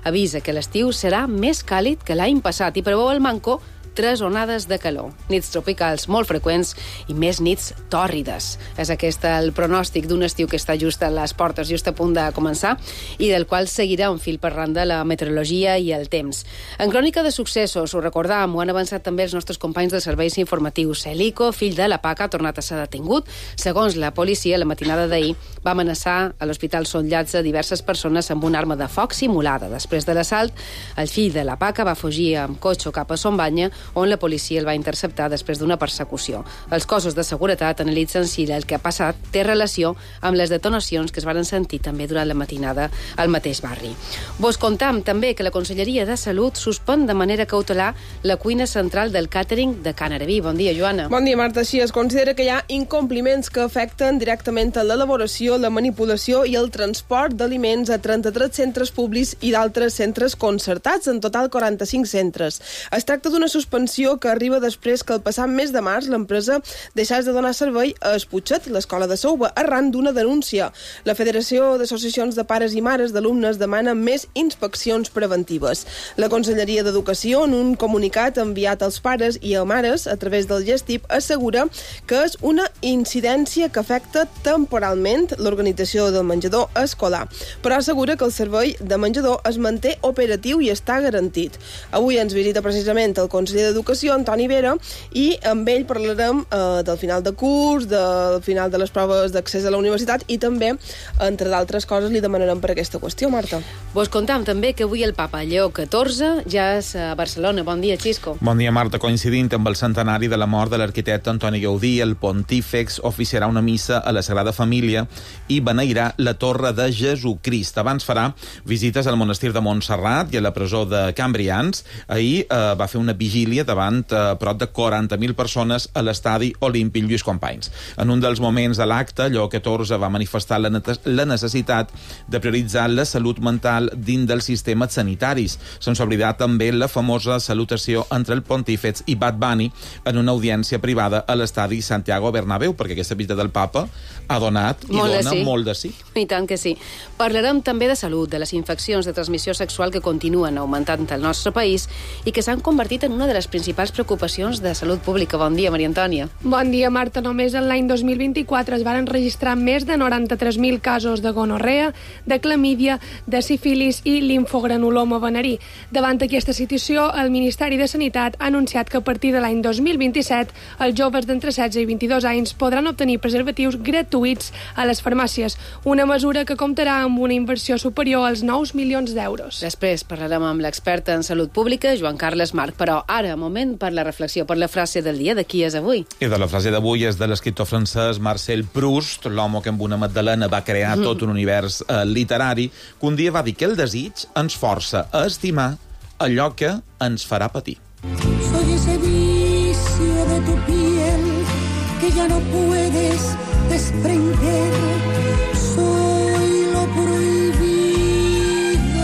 avisa que l'estiu serà més càlid que l'any passat i preveu el Manco 3 onades de calor, nits tropicals molt freqüents i més nits tòrrides. És aquest el pronòstic d'un estiu que està just a les portes, just a punt de començar, i del qual seguirà un fil per randa la meteorologia i el temps. En crònica de successos, ho recordàvem, ho han avançat també els nostres companys dels serveis informatius. Elico, fill de la Paca, ha tornat a ser detingut. Segons la policia, la matinada d'ahir va amenaçar a l'Hospital Son Llats a diverses persones amb una arma de foc simulada. Després de l'assalt, el fill de la Paca va fugir amb cotxe cap a Son Banya, on la policia el va interceptar després d'una persecució. Els cossos de seguretat analitzen si el que ha passat té relació amb les detonacions que es van sentir també durant la matinada al mateix barri. Vos contam també que la Conselleria de Salut suspèn de manera cautelar la cuina central del càtering de Can Araví. Bon dia, Joana. Bon dia, Marta. Així es considera que hi ha incompliments que afecten directament a l'elaboració, la manipulació i el transport d'aliments a 33 centres públics i d'altres centres concertats, en total 45 centres. Es tracta d'una suspensió que arriba després que el passat mes de març l'empresa deixés de donar servei a Esputxet, l'escola de Souba, arran d'una denúncia. La Federació d'Associacions de Pares i Mares d'Alumnes demana més inspeccions preventives. La Conselleria d'Educació, en un comunicat enviat als pares i a mares a través del Gestip, assegura que és una incidència que afecta temporalment l'organització del menjador escolar, però assegura que el servei de menjador es manté operatiu i està garantit. Avui ens visita precisament el conseller d'Educació, Antoni Vera, i amb ell parlarem del final de curs, del final de les proves d'accés a la universitat i també, entre d'altres coses, li demanarem per aquesta qüestió, Marta. Vos contam també que avui el papa Lleó XIV ja és a Barcelona. Bon dia, Xisco. Bon dia, Marta. Coincidint amb el centenari de la mort de l'arquitecte Antoni Gaudí, el pontífex oficiarà una missa a la Sagrada Família i beneirà la Torre de Jesucrist. Abans farà visites al monestir de Montserrat i a la presó de Cambrians. Ahir va fer una vigília davant prop de 40.000 persones a l'estadi Olímpic Lluís Companys. En un dels moments de l'acte, Lleó XIV va manifestar la necessitat de prioritzar la salut mental dins dels sistemes sanitaris. Sense oblidar també la famosa salutació entre el pontífex i Bad Bunny en una audiència privada a l'estadi Santiago Bernabéu, perquè aquesta visita del papa ha donat i dona molt de sí. I tant que sí. Parlarem també de salut, de les infeccions de transmissió sexual que continuen augmentant al nostre país i que s'han convertit en una de les principals preocupacions de salut pública. Bon dia, Maria Antònia. Bon dia, Marta. Només en l'any 2024 es van registrar més de 93.000 casos de gonorrea, de clamídia, de sífilis i linfogranuloma venerí. Davant aquesta situació, el Ministeri de Sanitat ha anunciat que a partir de l'any 2027 els joves d'entre 16 i 22 anys podran obtenir preservatius gratuïts a les farmàcies, una mesura que comptarà amb una inversió superior als 9 milions d'euros. Després parlarem amb l'expert en salut pública, Joan Carles Marc, però ara, moment per la reflexió, per la frase del dia. De qui és avui? I de la frase d'avui és de l'escriptor francès Marcel Proust, l'home que amb una magdalena va crear tot un univers literari, que un dia va dir que el desig ens força a estimar allò que ens farà patir. Soy ese vicio de tu piel que ya no puedes desprender. Soy lo prohibido.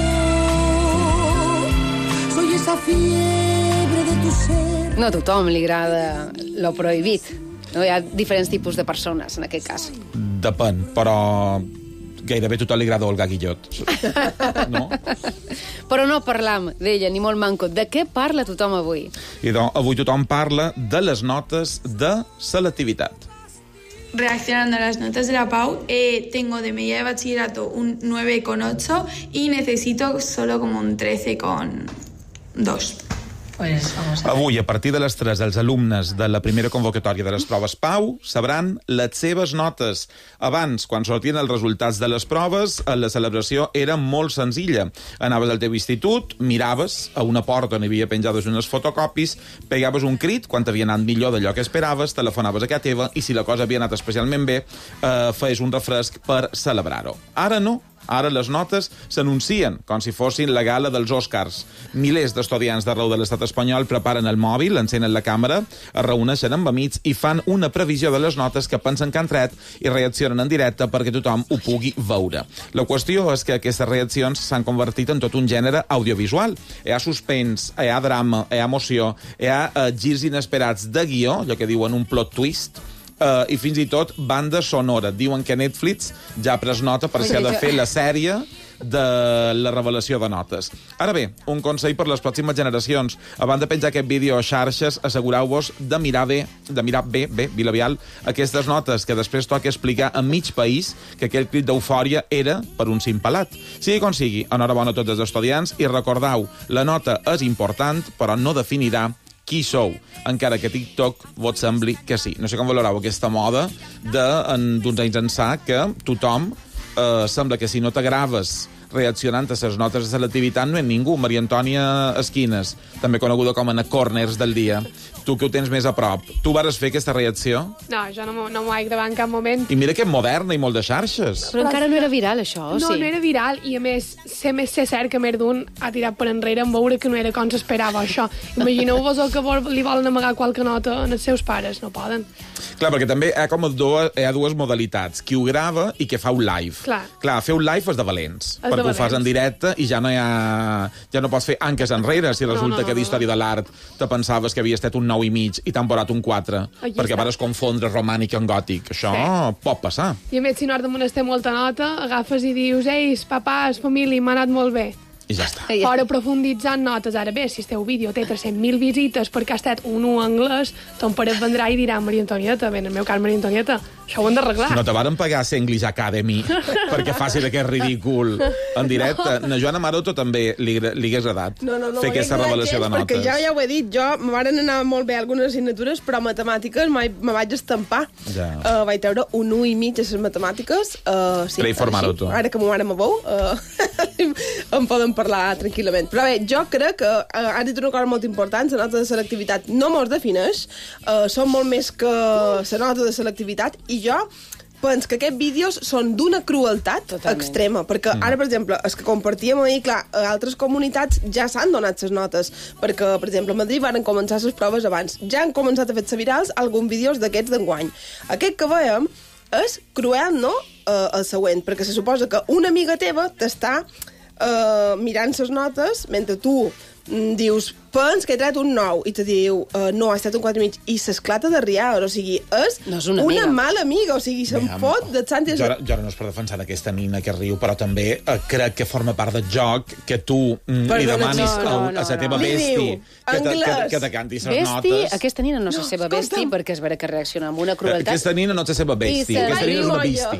Soy esa fiebre de tu ser. No a tothom li agrada lo prohibit. No hi ha diferents tipus de persones, en aquest cas. Depèn, però gairebé a tothom li agrada Olga Guillot. No? Però no parlam d'ella, ni molt manco. De què parla tothom avui? I doncs, avui tothom parla de les notes de selectivitat. Reaccionando a las notas de la PAU, tengo de media de bachillerato un 9,8 y necesito solo como un 13,2. Pues vamos a ver. Avui, a partir de les 3, els alumnes de la primera convocatòria de les proves PAU sabran les seves notes. Abans, quan sortien els resultats de les proves, la celebració era molt senzilla. Anaves al teu institut, miraves a una porta on hi havia penjades unes fotocopis, pegaves un crit quan t'havia anat millor d'allò que esperaves, telefonaves a casa teva i si la cosa havia anat especialment bé, feies un refresc per celebrar-ho. Ara no. Ara les notes s'anuncien com si fossin la gala dels Oscars. Milers d'estudiants d'arreu de l'estat espanyol preparen el mòbil, encenen la càmera, es reuneixen amb amics i fan una previsió de les notes que pensen que han tret i reaccionen en directe perquè tothom ho pugui veure. La qüestió és que aquestes reaccions s'han convertit en tot un gènere audiovisual. Hi ha suspens, hi ha drama, hi ha emoció, hi ha girs inesperats de guió, allò que diuen un plot twist, i fins i tot banda sonora. Diuen que Netflix ja ha pres nota per si ha de fer la sèrie de la revelació de notes. Ara bé, un consell per les pròximes generacions. Abans de penjar aquest vídeo a xarxes, assegureu-vos de mirar bé, bilabial, aquestes notes que després toca explicar a mig país que aquell crit d'eufòria era per un cimpalat. Sigui com sigui, enhorabona a tots els estudiants i recordeu, la nota és important, però no definirà qui sou, encara que TikTok vos sembli que sí. No sé com valoreu aquesta moda d'uns anys ençà que tothom sembla que si no t'agraves reaccionant a les notes de selectivitat no hi ha ningú. Maria Antònia Esquines, també coneguda com a Corners del dia. Tu que ho tens més a prop, tu vares fer aquesta reacció? No, jo no m'ho vaig gravar en cap moment. I mira que és moderna i molt de xarxes. Però encara no era viral, això, o sí? No era viral, i a més, ser cert que més d'un ha tirat per enrere en veure que no era com s'esperava, això. Imagineu-vos que li volen amagar qualque nota als seus pares, no poden. Clar, perquè també hi ha dues modalitats, qui ho grava i que fa un live. Clar, fer un live és de valents, perquè ho fas en directe i ja no pots fer anques enrere si resulta que d'història de l'art te pensaves que havia estat un 9,5 i t'han posat un 4, perquè vas confondre romànic amb gòtic. Això pot passar. I a més, si no has de molestar molta nota, agafes i dius, ei, papàs, família, m'ha anat molt bé. I ja està. Fora profunditzant notes. Ara bé, si el teu vídeo té 300.000 visites perquè ha estat un 1 anglès, ton pare vendrà i dirà Maria Antonieta, bé, en el meu cas Maria Antonieta, això ho hem d'arreglar. No te varen pagar a English Academy perquè faci d'aquest ridícul en directe. Na Joana Maroto també li hagués agradat fer aquesta revelació de notes. Perquè ja ho he dit, me varen anar molt bé algunes assignatures, però matemàtiques me vaig estampar. Vaig treure un 1,5 a les matemàtiques. Pray for Maroto. Ara que m'ho ara me veu, em poden parlar tranquil·lament. Però bé, jo crec que ha dit una cosa molt important, la nota de selectivitat no mos defineix, són molt més que la nota de selectivitat, i jo penso que aquests vídeos són d'una crueltat extrema, perquè ara, per exemple, els que compartíem ahir, clar, a altres comunitats ja s'han donat les notes, perquè, per exemple, a Madrid van començar les proves abans. Ja han començat a fer-se virals alguns vídeos d'aquests d'enguany. Aquest que veiem és cruel, no?, el següent, perquè se suposa que una amiga teva t'està mirant les notes mentre tu dius, pens que he tret un 9, i te diu, no, ha estat un 4,5, i s'esclata de riar, o sigui, és una mala amiga, o sigui, se'n fot de sant... Jo ara no és per defensar aquesta nina que riu, però també crec que forma part del joc que tu li demanis a la teva besti que te canti les notes. Aquesta nina no és la seva besti, perquè és vera que reacciona amb una crueltat. Aquesta nina no és la seva besti, aquesta nina és una besti.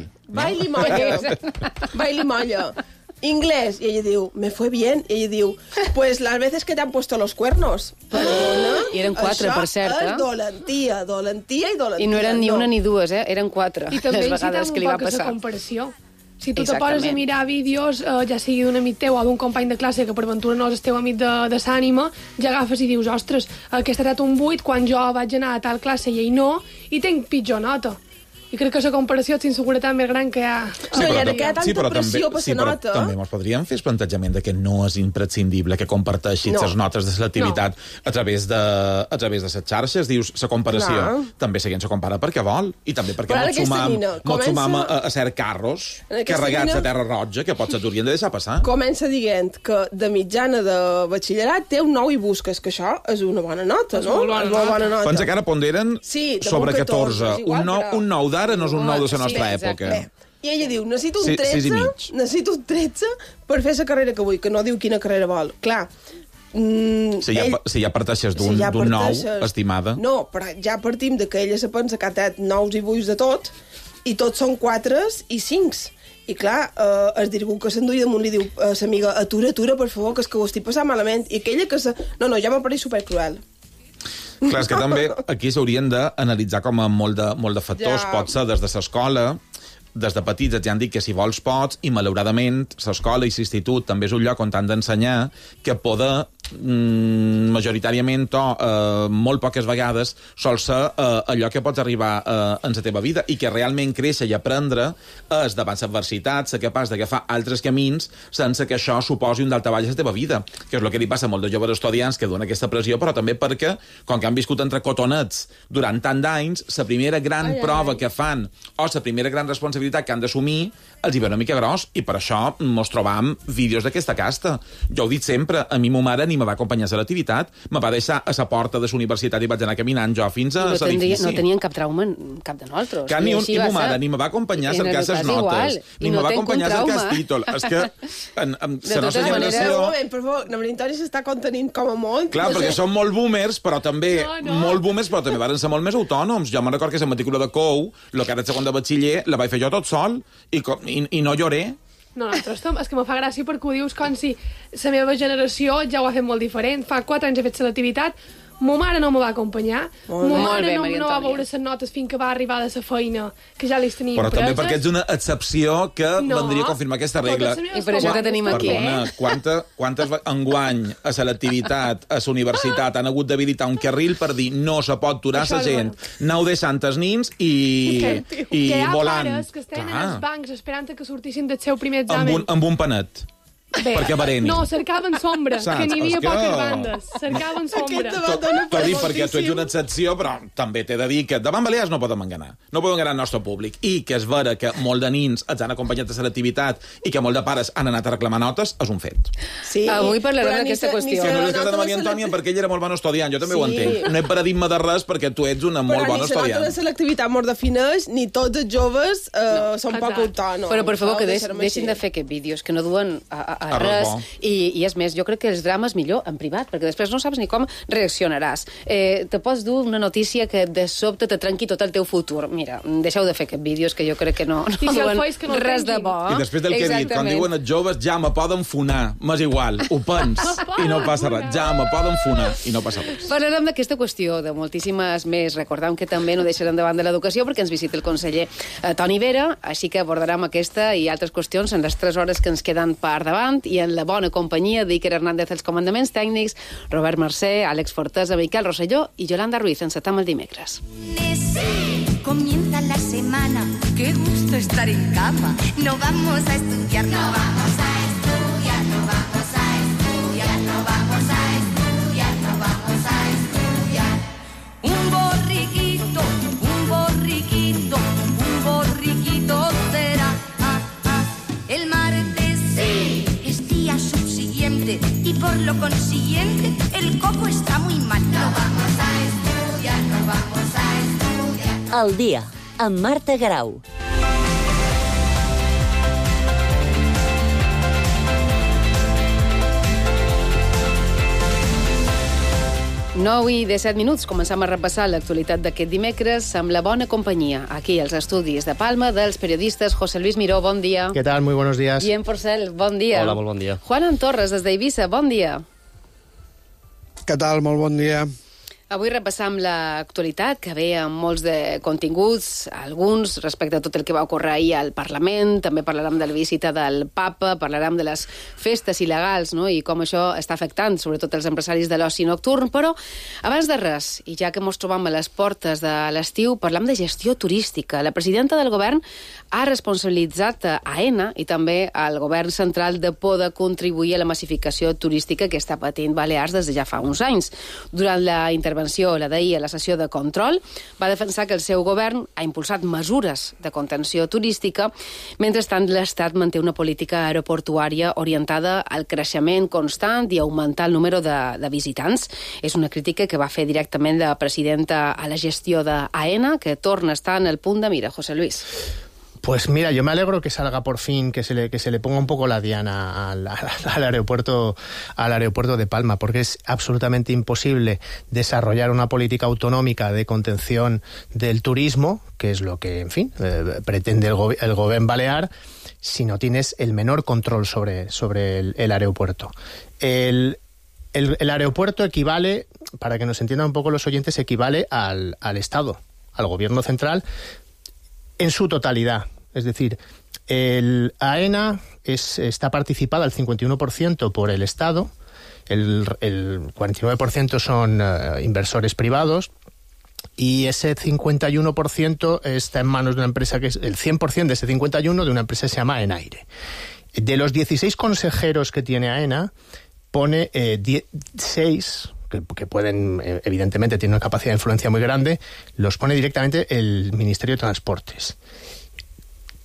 Baili molla. Inglés, y ella diu, me fue bien, y ella diu, pues las veces que te han puesto los cuernos. Perdona, i eren 4, per cert, és dolentia. I no eren ni una ni dues, eren 4. I també incitem un poc a la comparació. Si tu te poses a mirar vídeos, ja sigui d'un amic teu o d'un company de classe que per ventura no és el teu amic de s'ànima, ja agafes i dius, ostres, aquest ha estat un 8 quan jo vaig anar a tal classe i ell no, i tenc pitjor nota. I crec que la comparació és inseguretat més gran que hi ha. Però també ens podríem fer el plantejament que no és imprescindible que comparteixis les notes de selectivitat a través de les xarxes. Dius, la comparació també la gent se compara perquè vol, i també perquè no et sumam a cert carros carregats de terra roja que potser t'haurien de deixar passar. Comença dient que de mitjana de batxillerat té un 9 i busques, que això és una bona nota, no? És molt bona nota. Pensa que ara ponderen sobre 14. Un 9 d'ara no és un 9 de la nostra època. I ella diu, necessito un 13 per fer la carrera que vull, que no diu quina carrera vol. Clar, si ja parteixes d'un 9, estimada. No, però ja partim de que ella se pensa que ha tret 9s i 8s de tot, i tots són 4s i 5s. I clar, es dirigú que s'enduia damunt, li diu a l'amiga, atura, per favor, que és que ho estic passant malament. I aquella que No, ja m'apareix supercruel. Clar, és que també aquí s'haurien d'analitzar com a molt de factors. Pot ser des de l'escola, des de petits et ja han dit que si vols pots, i malauradament l'escola i l'institut també és un lloc on t'han d'ensenyar que poder majoritàriament o molt poques vegades sol ser allò que pots arribar en la teva vida, i que realment créixer i aprendre és davant l'adversitat, ser capaç d'agafar altres camins sense que això suposi un daltabaix a la teva vida, que és el que li passa a molts de joves estudiants que donen aquesta pressió, però també perquè, com que han viscut entre cotonets durant tant d'anys, la primera gran prova que fan o la primera gran responsabilitat que han d'assumir els hi ve una mica gros, i per això mos trobam vídeos d'aquesta casta. Jo ho he dit sempre, a mi ma mare ni ni me va acompanyar a l'activitat, me va deixar a la porta de la universitat i vaig anar caminant jo fins a l'edifici. No tenien cap trauma, cap de nosaltres. Que ni ma mare ni me va acompanyar a cercar les notes, ni me va acompanyar a cercar el títol. És que la nostra generació... Per favor, la Antoni s'està contenint com a molt. Clar, perquè som molt boomers, però també molt boomers, però també van ser molt més autònoms. Jo me'n recordo que la matrícula de COU, el que era el segon de batxiller, la vaig fer jo tot sol i no lloré. No, és que me fa gràcia perquè ho dius com si la meva generació ja ho ha fet molt diferent. Fa 4 anys he fet selectivitat, ma mare no me va acompanyar, ma mare no va veure les notes fins que va arribar de la feina, que ja les tenia preses. Però també perquè ets una excepció que vendria a confirmar aquesta regla. I per això te tenim aquí. Perdona, quantes enguany a selectivitat, a la universitat, han hagut d'habilitar un carril per dir no se pot aturar la gent. Aneu deixant els nins i volant. Que hi ha pares que estan en els bancs esperant que sortissin del seu primer examen. Amb un panet. Perquè bareni. No, cercaven sombra, que n'hi havia poques bandes. Cercaven sombra. T'ho dic perquè tu ets una excepció, però també t'he de dir que davant Balears no podem enganar. No podem enganar el nostre públic. I que és vera que molt de nins els han acompanyat a selectivitat i que molt de pares han anat a reclamar notes, és un fet. Sí. Avui parlarem d'aquesta qüestió. Que no és que de Maria Antònia perquè ell era molt bon estudiant, jo també ho entenc. No he paradigma de res perquè tu ets una molt bona estudiant. Però ni la selectivitat molt defineix, ni tots els joves són poc autònoms. Però per favor que deixin de fer aquests vídeos que no duen a res. I és més, jo crec que els drames millor en privat, perquè després no saps ni com reaccionaràs. Te pots dur una notícia que de sobte te trenqui tot el teu futur. Mira, deixeu de fer aquests vídeos que jo crec que no duen res de bo. I després del que he dit, quan diuen els joves ja me poden funar, m'és igual, ho pens i no passa res, ja me poden funar i no passa res. Parlarem d'aquesta qüestió, de moltíssimes més. Recordem que també no deixarem davant de l'educació perquè ens visita el conseller Toni Vera, així que abordarem aquesta i altres qüestions en les 3 hores que ens queden per davant i en la bona companyia d'Iker Hernández als comandaments tècnics, Robert Mercè, Àlex Fortesa, Miquel Rosselló i Yolanda Ruiz. Encetam el dimecres. Comienza la semana, qué gusto estar en cama. No vamos a estudiar, no vamos a estudiar, no vamos a estudiar, no vamos a estudiar, no vamos a estudiar. Un borriquito, un borriquito, un borriquito será. El martes sí. Subsiguiente y por lo consiguiente el coco está muy mal. No vamos a estudiar, no vamos a estudiar. El dia, amb Marta Grau. Nou i 17 minuts. Començam a repassar l'actualitat d'aquest dimecres amb la bona companyia. Aquí, als estudis de Palma, dels periodistes José Luis Miró, bon dia. ¿Qué tal? Muy buenos días. Guillem Porcel, bon dia. Hola, molt bon dia. Juan Torres, des d'Eivissa, bon dia. Què tal? Molt bon dia. Avui repassam l'actualitat, que ve amb molts de continguts, alguns respecte a tot el que va ocórrer ahir al Parlament, també parlarem de la visita del Papa, parlarem de les festes il·legals, no?, i com això està afectant, sobretot els empresaris de l'oci nocturn, però abans de res, i ja que ens trobam a les portes de l'estiu, parlam de gestió turística. La presidenta del govern ha responsabilitzat a AENA i també al govern central de poder contribuir a la massificació turística que està patint Balears des de ja fa uns anys. Durant la intervenció, la d'ahir a la sessió de control, va defensar que el seu govern ha impulsat mesures de contenció turística. Mentrestant, l'Estat manté una política aeroportuària orientada al creixement constant i augmentar el número de visitants. És una crítica que va fer directament la presidenta a la gestió d'AENA, que torna a estar en el punt de mira. José Luis. Pues mira, yo me alegro que salga por fin, que se le ponga un poco la diana al aeropuerto de Palma, porque es absolutamente imposible desarrollar una política autonómica de contención del turismo, que es lo que, en fin, pretende el gobierno balear, si no tienes el menor control sobre el aeropuerto. El aeropuerto equivale, para que nos entiendan un poco los oyentes, equivale al Estado, al gobierno central, en su totalidad. Es decir, el AENA está participada al 51% por el Estado, el 49% son inversores privados, y ese 51% está en manos de una empresa que es el 100% de ese 51% de una empresa que se llama Enaire. De los 16 consejeros que tiene AENA, pone 6... que pueden, evidentemente, tienen una capacidad de influencia muy grande, los pone directamente el Ministerio de Transportes.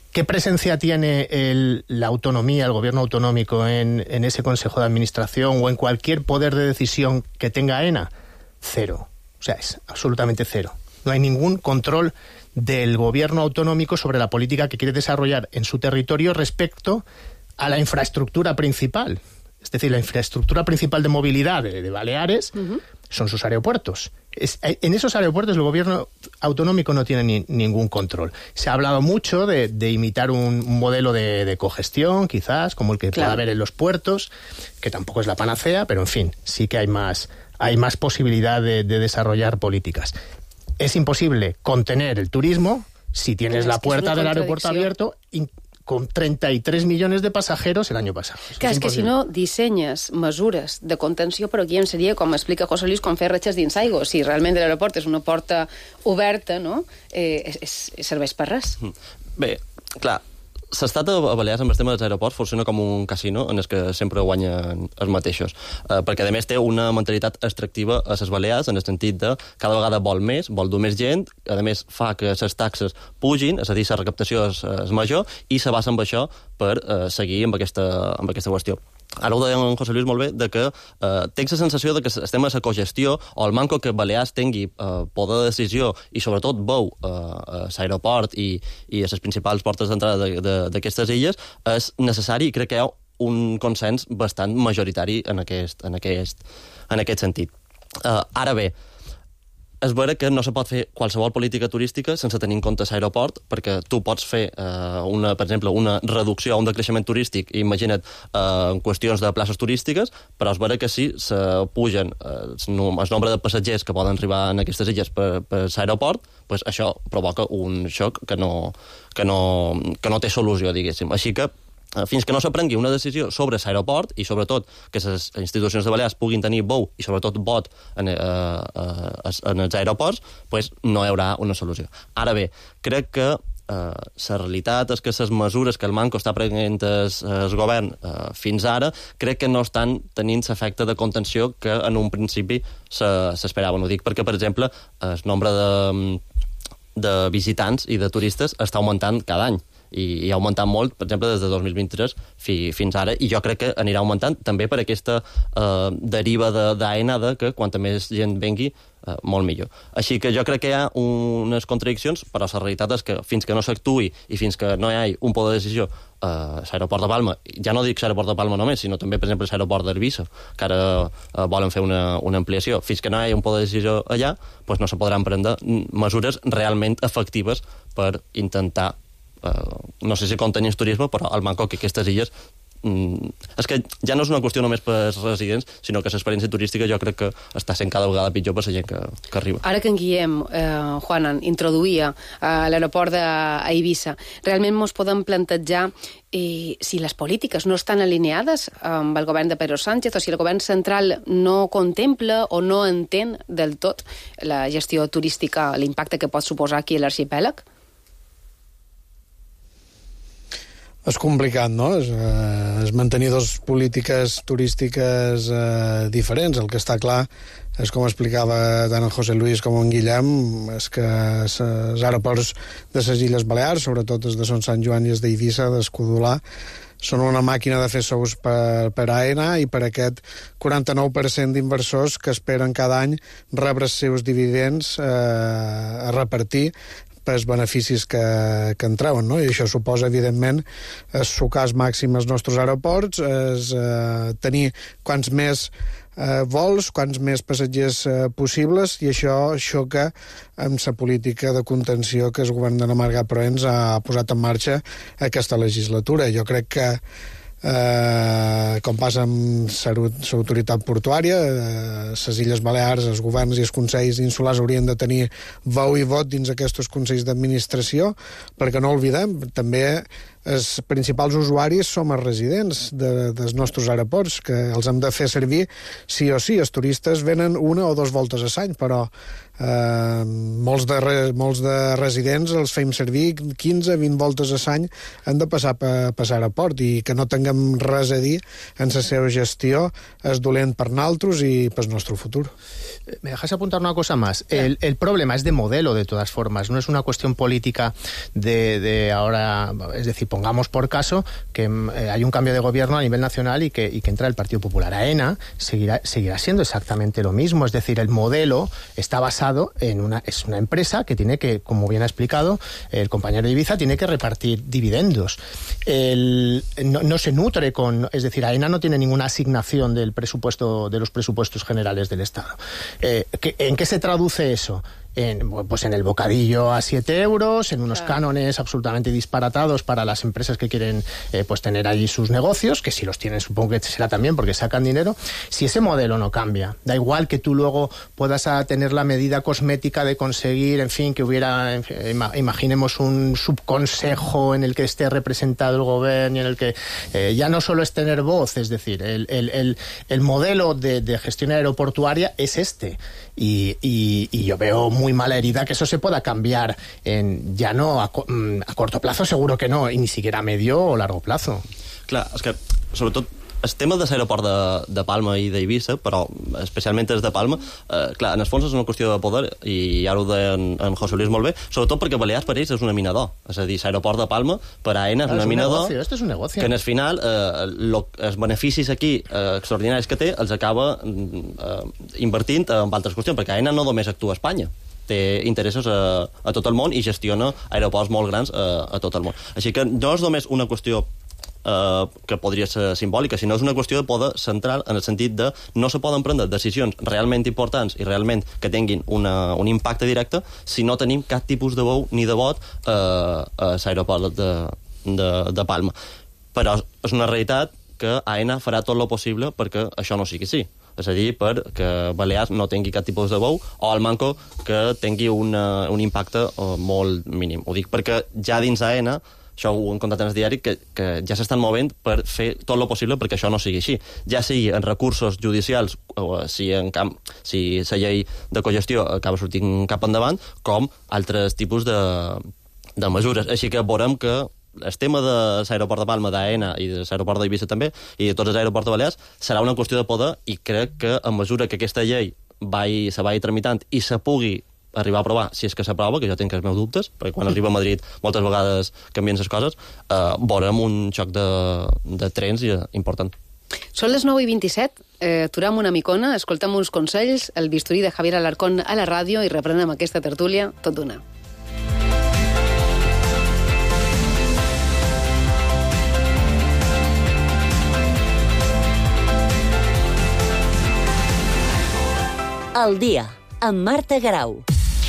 ¿Qué presencia tiene la autonomía, el gobierno autonómico en ese consejo de administración o en cualquier poder de decisión que tenga AENA? Cero. O sea, es absolutamente cero. No hay ningún control del gobierno autonómico sobre la política que quiere desarrollar en su territorio respecto a la infraestructura principal. Es decir, la infraestructura principal de movilidad de Baleares son sus aeropuertos. En esos aeropuertos el gobierno autonómico no tiene ningún control. Se ha hablado mucho de imitar un modelo de cogestión, quizás, como el que pueda haber en los puertos, que tampoco es la panacea, pero en fin, sí que hay más posibilidad de desarrollar políticas. Es imposible contener el turismo si tienes la puerta del aeropuerto abierto con 33 milions de passatgers l'any passat. Clar, és que si no dissenyes mesures de contenció, però aquí seria, com explica José Luis, com fer retxes dins aigua. Si realment l'aeroport és una porta oberta, no? Serveix per res. Bé, clar, l'estat a Balears amb el tema dels aeroports funciona com un casino en el que sempre guanyen els mateixos, perquè a més té una mentalitat extractiva a les Balears en el sentit de cada vegada vol més, vol dur més gent, a més fa que les taxes pugin, és a dir, la recaptació és major i se basa amb això per seguir amb aquesta qüestió. Ara ho deia en José Luis molt bé, de que tens la sensació de que estem a la cogestió o el manco que Balears tingui poder de decisió i sobretot veu a l'aeroport i a les principals portes d'entrada d'aquestes illes és necessari i crec que hi ha un consens bastant majoritari en aquest sentit. Ara bé, és vera que no se pot fer qualsevol política turística sense tenir en compte l'aeroport, perquè tu pots fer, per exemple, una reducció o un decreixement turístic, imagina't, en qüestions de places turístiques, però és vera que si se pugen el nombre de passatgers que poden arribar en aquestes illes per l'aeroport, pues això provoca un xoc que no té solució, diguéssim. Així que fins que no s'aprengui una decisió sobre l'aeroport i sobretot que les institucions de Balears puguin tenir veu i sobretot vot en els aeroports, pues no hi haurà una solució. Ara bé, crec que la realitat és que les mesures que el Manco està prenent el govern fins ara crec que no estan tenint l'efecte de contenció que en un principi s'esperaven. Ho dic perquè, per exemple, el nombre de visitants i de turistes està augmentant cada any i ha augmentat molt, per exemple, des de 2023 fins ara, i jo crec que anirà augmentant també per aquesta deriva d'AENA que quanta més gent vengui, molt millor. Així que jo crec que hi ha unes contradiccions, però la realitat és que fins que no s'actuï i fins que no hi hagi un poder de decisió a l'aeroport de Palma, ja no dic l'aeroport de Palma només, sinó també, per exemple, l'aeroport d'Eivissa, que ara volen fer una ampliació. Fins que no hi hagi un poder de decisió allà, doncs no se podran prendre mesures realment efectives per intentar no sé si contenir el turisme, però al Manco que aquestes illes és que ja no és una qüestió només per als residents, sinó que l'experiència turística jo crec que està sent cada vegada pitjor per la gent que arriba. Ara que en Guillem, Juanan, introduïa l'aeroport d'Eivissa, realment ens podem plantejar si les polítiques no estan alineades amb el govern de Pedro Sánchez o si el govern central no contempla o no entén del tot la gestió turística, l'impacte que pot suposar aquí a l'arxipèlag? És complicat, no? És mantenir dues polítiques turístiques diferents. El que està clar és, com explicava tant en José Luis com en Guillem, és que els aeroports de les Illes Balears, sobretot els de Son Sant Joan i els d'Eivissa, d'Escudolà, són una màquina de fer sous per AENA i per aquest 49% d'inversors que esperen cada any rebre els seus dividends a repartir els beneficis que en treuen, no? I això suposa, evidentment, sucar al màxim els nostres aeroports, tenir quants més vols, quants més passatgers possibles, i això xoca amb la política de contenció que el govern de Marga Proens ha posat en marxa aquesta legislatura. Jo crec que com passa amb l'autoritat portuària, les Illes Balears, els governs i els consells insulars haurien de tenir veu i vot dins aquests consells d'administració, perquè no oblidem, també els principals usuaris som els residents dels nostres aeroports, que els hem de fer servir sí o sí. Els turistes venen 1 o 2 voltes a l'any, però molts de residents els fem servir 15-20 voltes a l'any, han de passar per l'aeroport, i que no tinguem res a dir en la seva gestió és dolent per nosaltres i pel nostre futur. ¿Me dejas apuntar una cosa más? El problema es de modelo, de todas formas. No es una cuestión política de ahora... Es decir, pongamos por caso que hay un cambio de gobierno a nivel nacional y que entra el Partido Popular. AENA seguirá siendo exactamente lo mismo. Es decir, el modelo está basado es una empresa que tiene que, como bien ha explicado el compañero de Ibiza, tiene que repartir dividendos. No se nutre con... Es decir, AENA no tiene ninguna asignación de los presupuestos generales del Estado. ¿En qué se traduce eso? Pues en el bocadillo a 7 euros, en unos cánones absolutamente disparatados para las empresas que quieren pues tener allí sus negocios, que si los tienen supongo que será también porque sacan dinero. Si ese modelo no cambia, da igual que tú luego puedas tener la medida cosmética de conseguir, en fin, que hubiera, imaginemos un subconsejo en el que esté representado el gobierno y en el que ya no solo es tener voz, es decir, el modelo de gestión aeroportuaria es este. Y yo veo muy mala herida que eso se pueda cambiar ya no a corto plazo, seguro que no, y ni siquiera a medio o largo plazo. Clar, és que, sobretot, el tema de l'aeroport de Palma i d'Eivissa, però especialment el de Palma, clar, en el fons és una qüestió de poder, i ara ho deia en José Luis molt bé, sobretot perquè Balears per ells és una mina d'or. És a dir, l'aeroport de Palma per AENA és una mina d'or, que en el final els beneficis aquí extraordinaris que té els acaba invertint en altres qüestions, perquè AENA no només actua a Espanya, té interessos a tot el món i gestiona aeroports molt grans a tot el món. Així que no és només una qüestió que podria ser simbòlica, sinó és una qüestió de poder central en el sentit de no se poden prendre decisions realment importants i realment que tinguin un impacte directe si no tenim cap tipus de veu ni de vot a l'aeroport de Palma. Però és una realitat que AENA farà tot el possible perquè això no sigui així. És a dir, perquè Balears no tingui cap tipus de veu o el Manco que tingui un impacte molt mínim. Ho dic perquè ja dins AENA, això ho hem contat en el diari, que ja s'estan movent per fer tot el possible perquè això no sigui així. Ja sigui en recursos judicials o si la llei de cogestió acaba sortint cap endavant, com altres tipus de mesures. Així que veurem que el tema de l'aeroport de Palma, d'AENA i de l'aeroport d'Eivissa també, i de tots els aeroports de Balears, serà una qüestió de poder, i crec que a mesura que aquesta llei se vagi tramitant i se pugui arribar a aprovar, si és que s'aprova, que jo tinc els meus dubtes, perquè quan arriba a Madrid moltes vegades canvien les coses, veurem un xoc de trens important. Són les 9:27, aturem una micona, escoltem uns consells, el bisturí de Javier Alarcón a la ràdio i reprenem aquesta tertúlia tot d'una. Al dia, amb Marta Grau.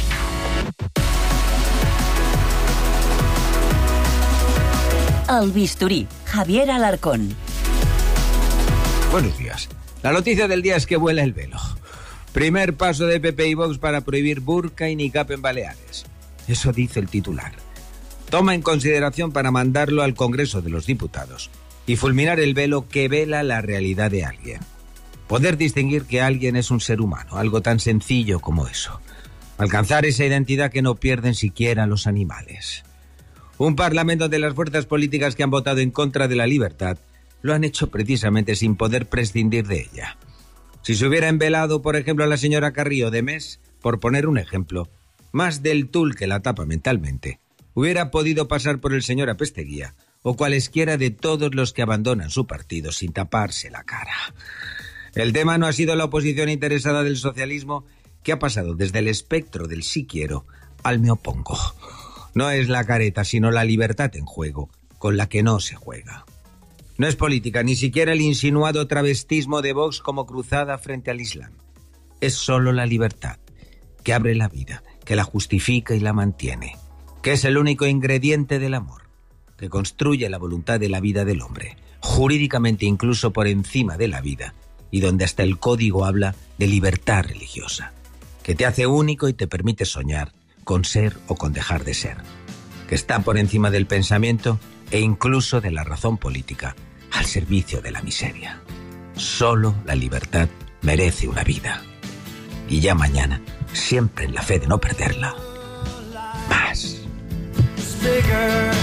El bisturí, Javier Alarcón. Buenos días. La noticia del día es que vuela el velo. Primer paso de PP y Vox para prohibir burka y niqab en Baleares. Eso dice el titular. Toma en consideración para mandarlo al Congreso de los Diputados y fulminar el velo que vela la realidad de alguien. Poder distinguir que alguien es un ser humano, algo tan sencillo como eso. Alcanzar esa identidad que no pierden siquiera los animales. Un parlamento de las fuerzas políticas que han votado en contra de la libertad lo han hecho precisamente sin poder prescindir de ella. Si se hubiera envelado, por ejemplo, a la señora Carrillo de Mes, por poner un ejemplo, más del tul que la tapa mentalmente, hubiera podido pasar por el señor Apesteguía o cualesquiera de todos los que abandonan su partido sin taparse la cara. El tema no ha sido la oposición interesada del socialismo, que ha pasado desde el espectro del sí quiero al me opongo. No es la careta, sino la libertad en juego, con la que no se juega. No es política, ni siquiera el insinuado travestismo de Vox como cruzada frente al Islam. Es solo la libertad, que abre la vida, que la justifica y la mantiene, que es el único ingrediente del amor, que construye la voluntad de la vida del hombre, jurídicamente incluso por encima de la vida, y donde hasta el código habla de libertad religiosa, que te hace único y te permite soñar con ser o con dejar de ser, que está por encima del pensamiento e incluso de la razón política al servicio de la miseria. Solo la libertad merece una vida. Y ya mañana, siempre en la fe de no perderla, más. It's bigger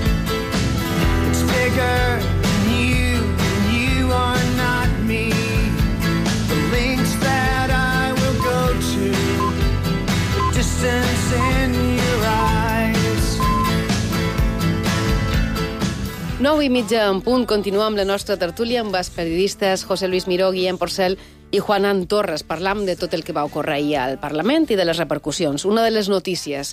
than you are not me. The links that I will go to, the distance in your eyes. 9:30 en punt. Continuem amb la nostra tertúlia amb els periodistes José Luis Miró, Guillem Porcel i Juanan Torres. Parlam de tot el que va ocórrer ahir al Parlament i de les repercussions. Una de les notícies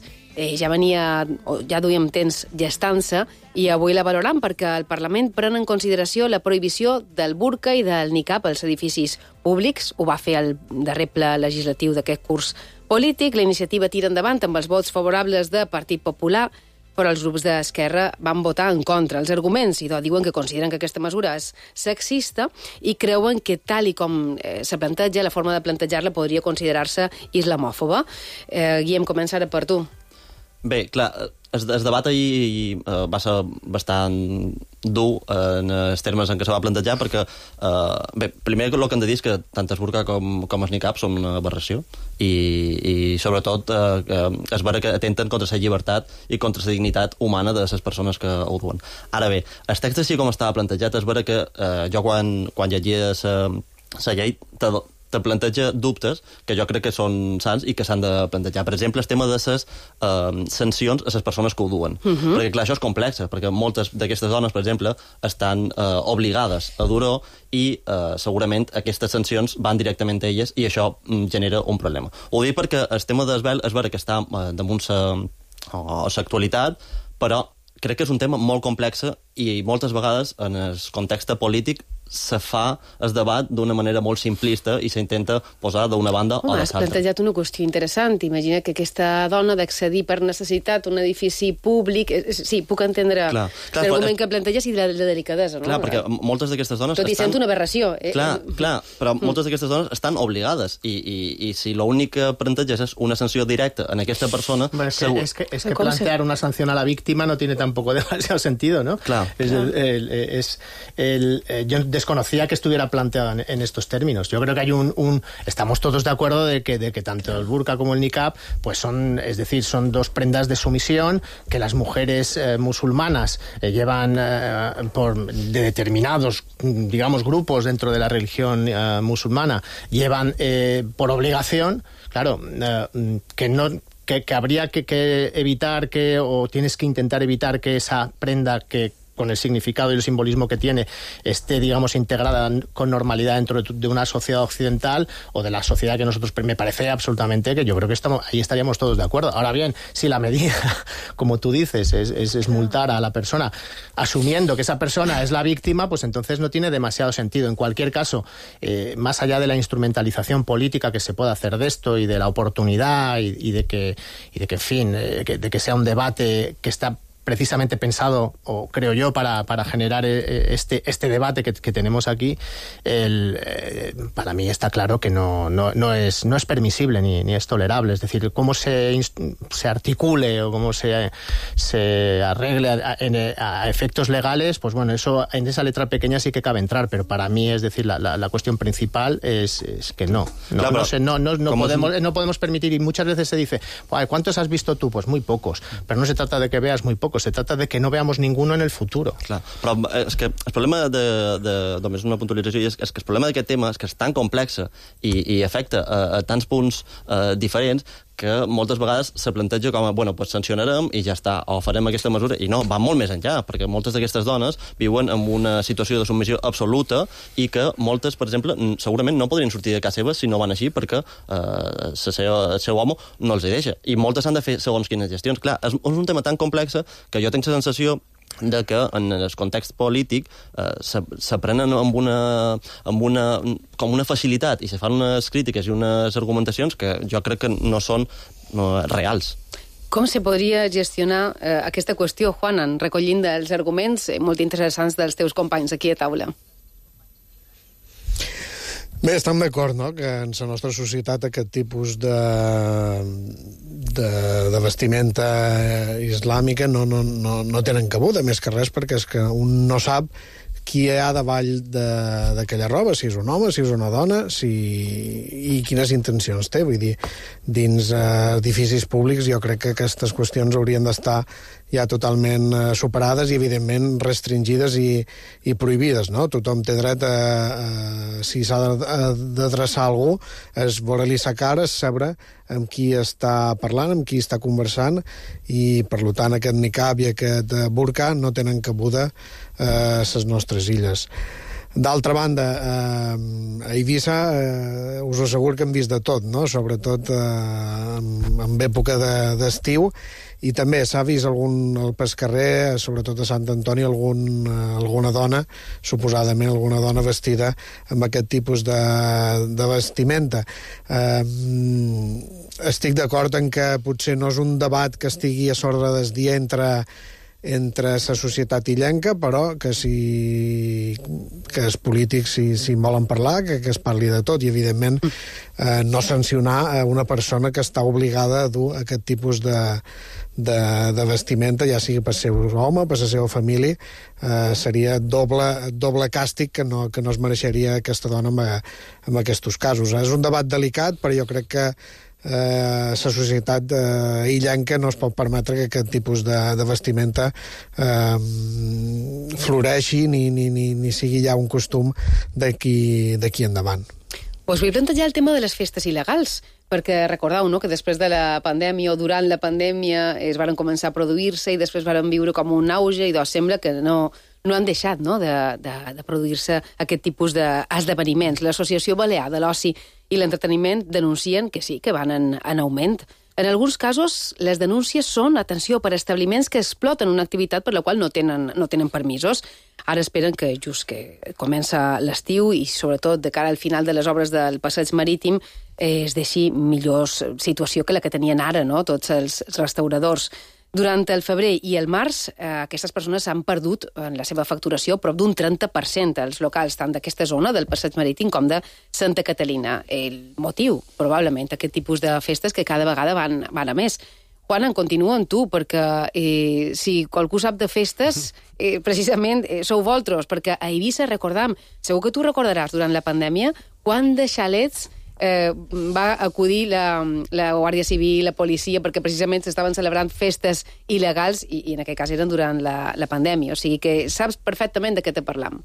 ja duíem temps gestant-se i avui la valoram perquè el Parlament pren en consideració la prohibició del burca i del niqab als edificis públics. Ho va fer el darrer ple legislatiu d'aquest curs polític. La iniciativa tira endavant amb els vots favorables de Partit Popular, però els grups d'Esquerra van votar en contra. Els arguments, diuen que consideren que aquesta mesura és sexista i creuen que tal i com se planteja, la forma de plantejar-la podria considerar-se islamòfoba. Guillem, començar per tu. Bé, clar, el debat ahir va ser bastant dur en els termes en què se va plantejar perquè, bé, primer el que hem de dir és que tant el burca com el niqab són una aberració i sobretot és vera que atenten contra la llibertat i contra la dignitat humana de les persones que ho duen. Ara bé, el text així com estava plantejat és vera que jo quan llegia la llei te planteja dubtes que jo crec que són sants i que s'han de plantejar. Per exemple, el tema de les sancions a les persones que ho duen. Perquè, clar, això és complex, perquè moltes d'aquestes dones, per exemple, estan obligades a dur-ho i segurament aquestes sancions van directament a elles i això genera un problema. Ho dic perquè el tema d'esvel és vera que està damunt l'actualitat, però crec que és un tema molt complex i moltes vegades en el context polític se fa el debat d'una manera molt simplista i s'intenta posar d'una banda o de l'altra. Has plantejat una qüestió interessant. Imagina que aquesta dona d'accedir per necessitat a un edifici públic... Sí, puc entendre l'argument que planteges i la delicadesa, no? Clar, perquè moltes d'aquestes dones... Tot i sent una aberració. Clar, però moltes d'aquestes dones estan obligades i si l'únic que planteges és una sanció directa en aquesta persona... Es que plantear una sanción a la víctima no tiene tampoco demasiado sentido, ¿no? Claro. Yo desconocía que estuviera planteado en estos términos. Yo creo que hay estamos todos de acuerdo de que tanto el burka como el niqab pues son dos prendas de sumisión que las mujeres musulmanas llevan de determinados, digamos, grupos dentro de la religión musulmana, llevan por obligación, claro, que habría que evitar o tienes que intentar evitar que esa prenda que con el significado y el simbolismo que tiene esté, digamos, integrada con normalidad dentro de una sociedad occidental o de la sociedad que nosotros me parece absolutamente que yo creo que ahí estaríamos todos de acuerdo. Ahora bien, si la medida, como tú dices, es multar a la persona asumiendo que esa persona es la víctima, pues entonces no tiene demasiado sentido. En cualquier caso, más allá de la instrumentalización política que se pueda hacer de esto y de la oportunidad y de que en fin, de que sea un debate que está precisamente pensado, o creo yo, para generar este debate que tenemos aquí, para mí está claro que no es permisible ni es tolerable. Es decir, cómo se articule o cómo se arregle a efectos legales, pues bueno, eso en esa letra pequeña sí que cabe entrar, pero para mí, es decir, la cuestión principal es que no podemos permitir, y muchas veces se dice, ¿cuántos has visto tú? Pues muy pocos, pero no se trata de que veas muy pocos, se trata de que no veamos ninguno en el futuro. Clar, però és que el problema només una puntualització, és que el problema d'aquest tema és que és tan complex i afecta a tants punts diferents que moltes vegades se planteja com a, bueno, pues sancionarem i ja està, o farem aquesta mesura, i no, va molt més enllà, perquè moltes d'aquestes dones viuen en una situació de submissió absoluta i que moltes, per exemple, segurament no podrien sortir de casa seva si no van així perquè el seu home no els hi deixa. I moltes han de fer segons quines gestions. Clar, és un tema tan complex que jo tinc la sensació de que en el context polític s'aprenen com una facilitat i se fan unes crítiques i unes argumentacions que jo crec que no són reals. Com se podria gestionar aquesta qüestió, Juanan, recollint els arguments molt interessants dels teus companys aquí a taula? Bé, estem d'acord, no?, que en la nostra societat aquest tipus de vestimenta islàmica no tenen cabuda, més que res, perquè és que un no sap qui hi ha davall d'aquella roba, si és un home, si és una dona, i quines intencions té. Vull dir, dins edificis públics jo crec que aquestes qüestions haurien d'estar ja totalment superades i, evidentment, restringides i prohibides, no? Tothom té dret si s'ha d'adreçar a algú, és veure-li sa cara, és saber amb qui està parlant, amb qui està conversant, i, per tant, aquest niqab i aquest burka no tenen cabuda a les nostres illes. D'altra banda, a Eivissa us asseguro que hem vist de tot, no?, sobretot en època d'estiu, i també s'ha vist al pescarrer, sobretot a Sant Antoni, alguna dona, suposadament alguna dona vestida amb aquest tipus de vestimenta. Estic d'acord en que potser no és un debat que estigui a l'ordre del dia entre la societat illenca, però que els polítics si volen parlar, que es parli de tot, i evidentment no sancionar a una persona que està obligada a dur aquest tipus de vestimenta, ja sigui per ser home, per la seva família, seria doble càstig que no es mereixeria aquesta dona en aquests casos. És un debat delicat, però jo crec que la societat illenca no es pot permetre que aquest tipus de vestimenta floreixi ni sigui ja un costum d'aquí endavant. Us vull plantejar el tema de les festes il·legals, perquè recordeu, no?, que després de la pandèmia o durant la pandèmia es varen començar a produir-se i després varen viure com un auge, i doncs sembla que no han deixat, no?, de produir-se aquest tipus d'esdeveniments. L'Associació Balear de l'Oci i l'Entreteniment denuncien que sí, que van en augment. En alguns casos, les denúncies són, atenció, per establiments que exploten una activitat per la qual no tenen permisos. Ara esperen que just que comença l'estiu i, sobretot, de cara al final de les obres del passeig marítim, es deixi millor situació que la que tenien ara, no?, tots els restauradors. Durant el febrer i el març, aquestes persones han perdut en la seva facturació prop d'un 30% als locals, tant d'aquesta zona, del passeig marítim, com de Santa Catalina. El motiu, probablement, aquest tipus de festes que cada vegada van a més. Juan, en continua amb tu, perquè si qualcú sap de festes, precisament sou vosaltres, perquè a Eivissa, recordam, segur que tu recordaràs durant la pandèmia, quant de xalets va acudir la Guàrdia Civil, la policia, perquè precisament s'estaven celebrant festes il·legals i en aquest cas eren durant la pandèmia. O sigui que saps perfectament de què te parlam.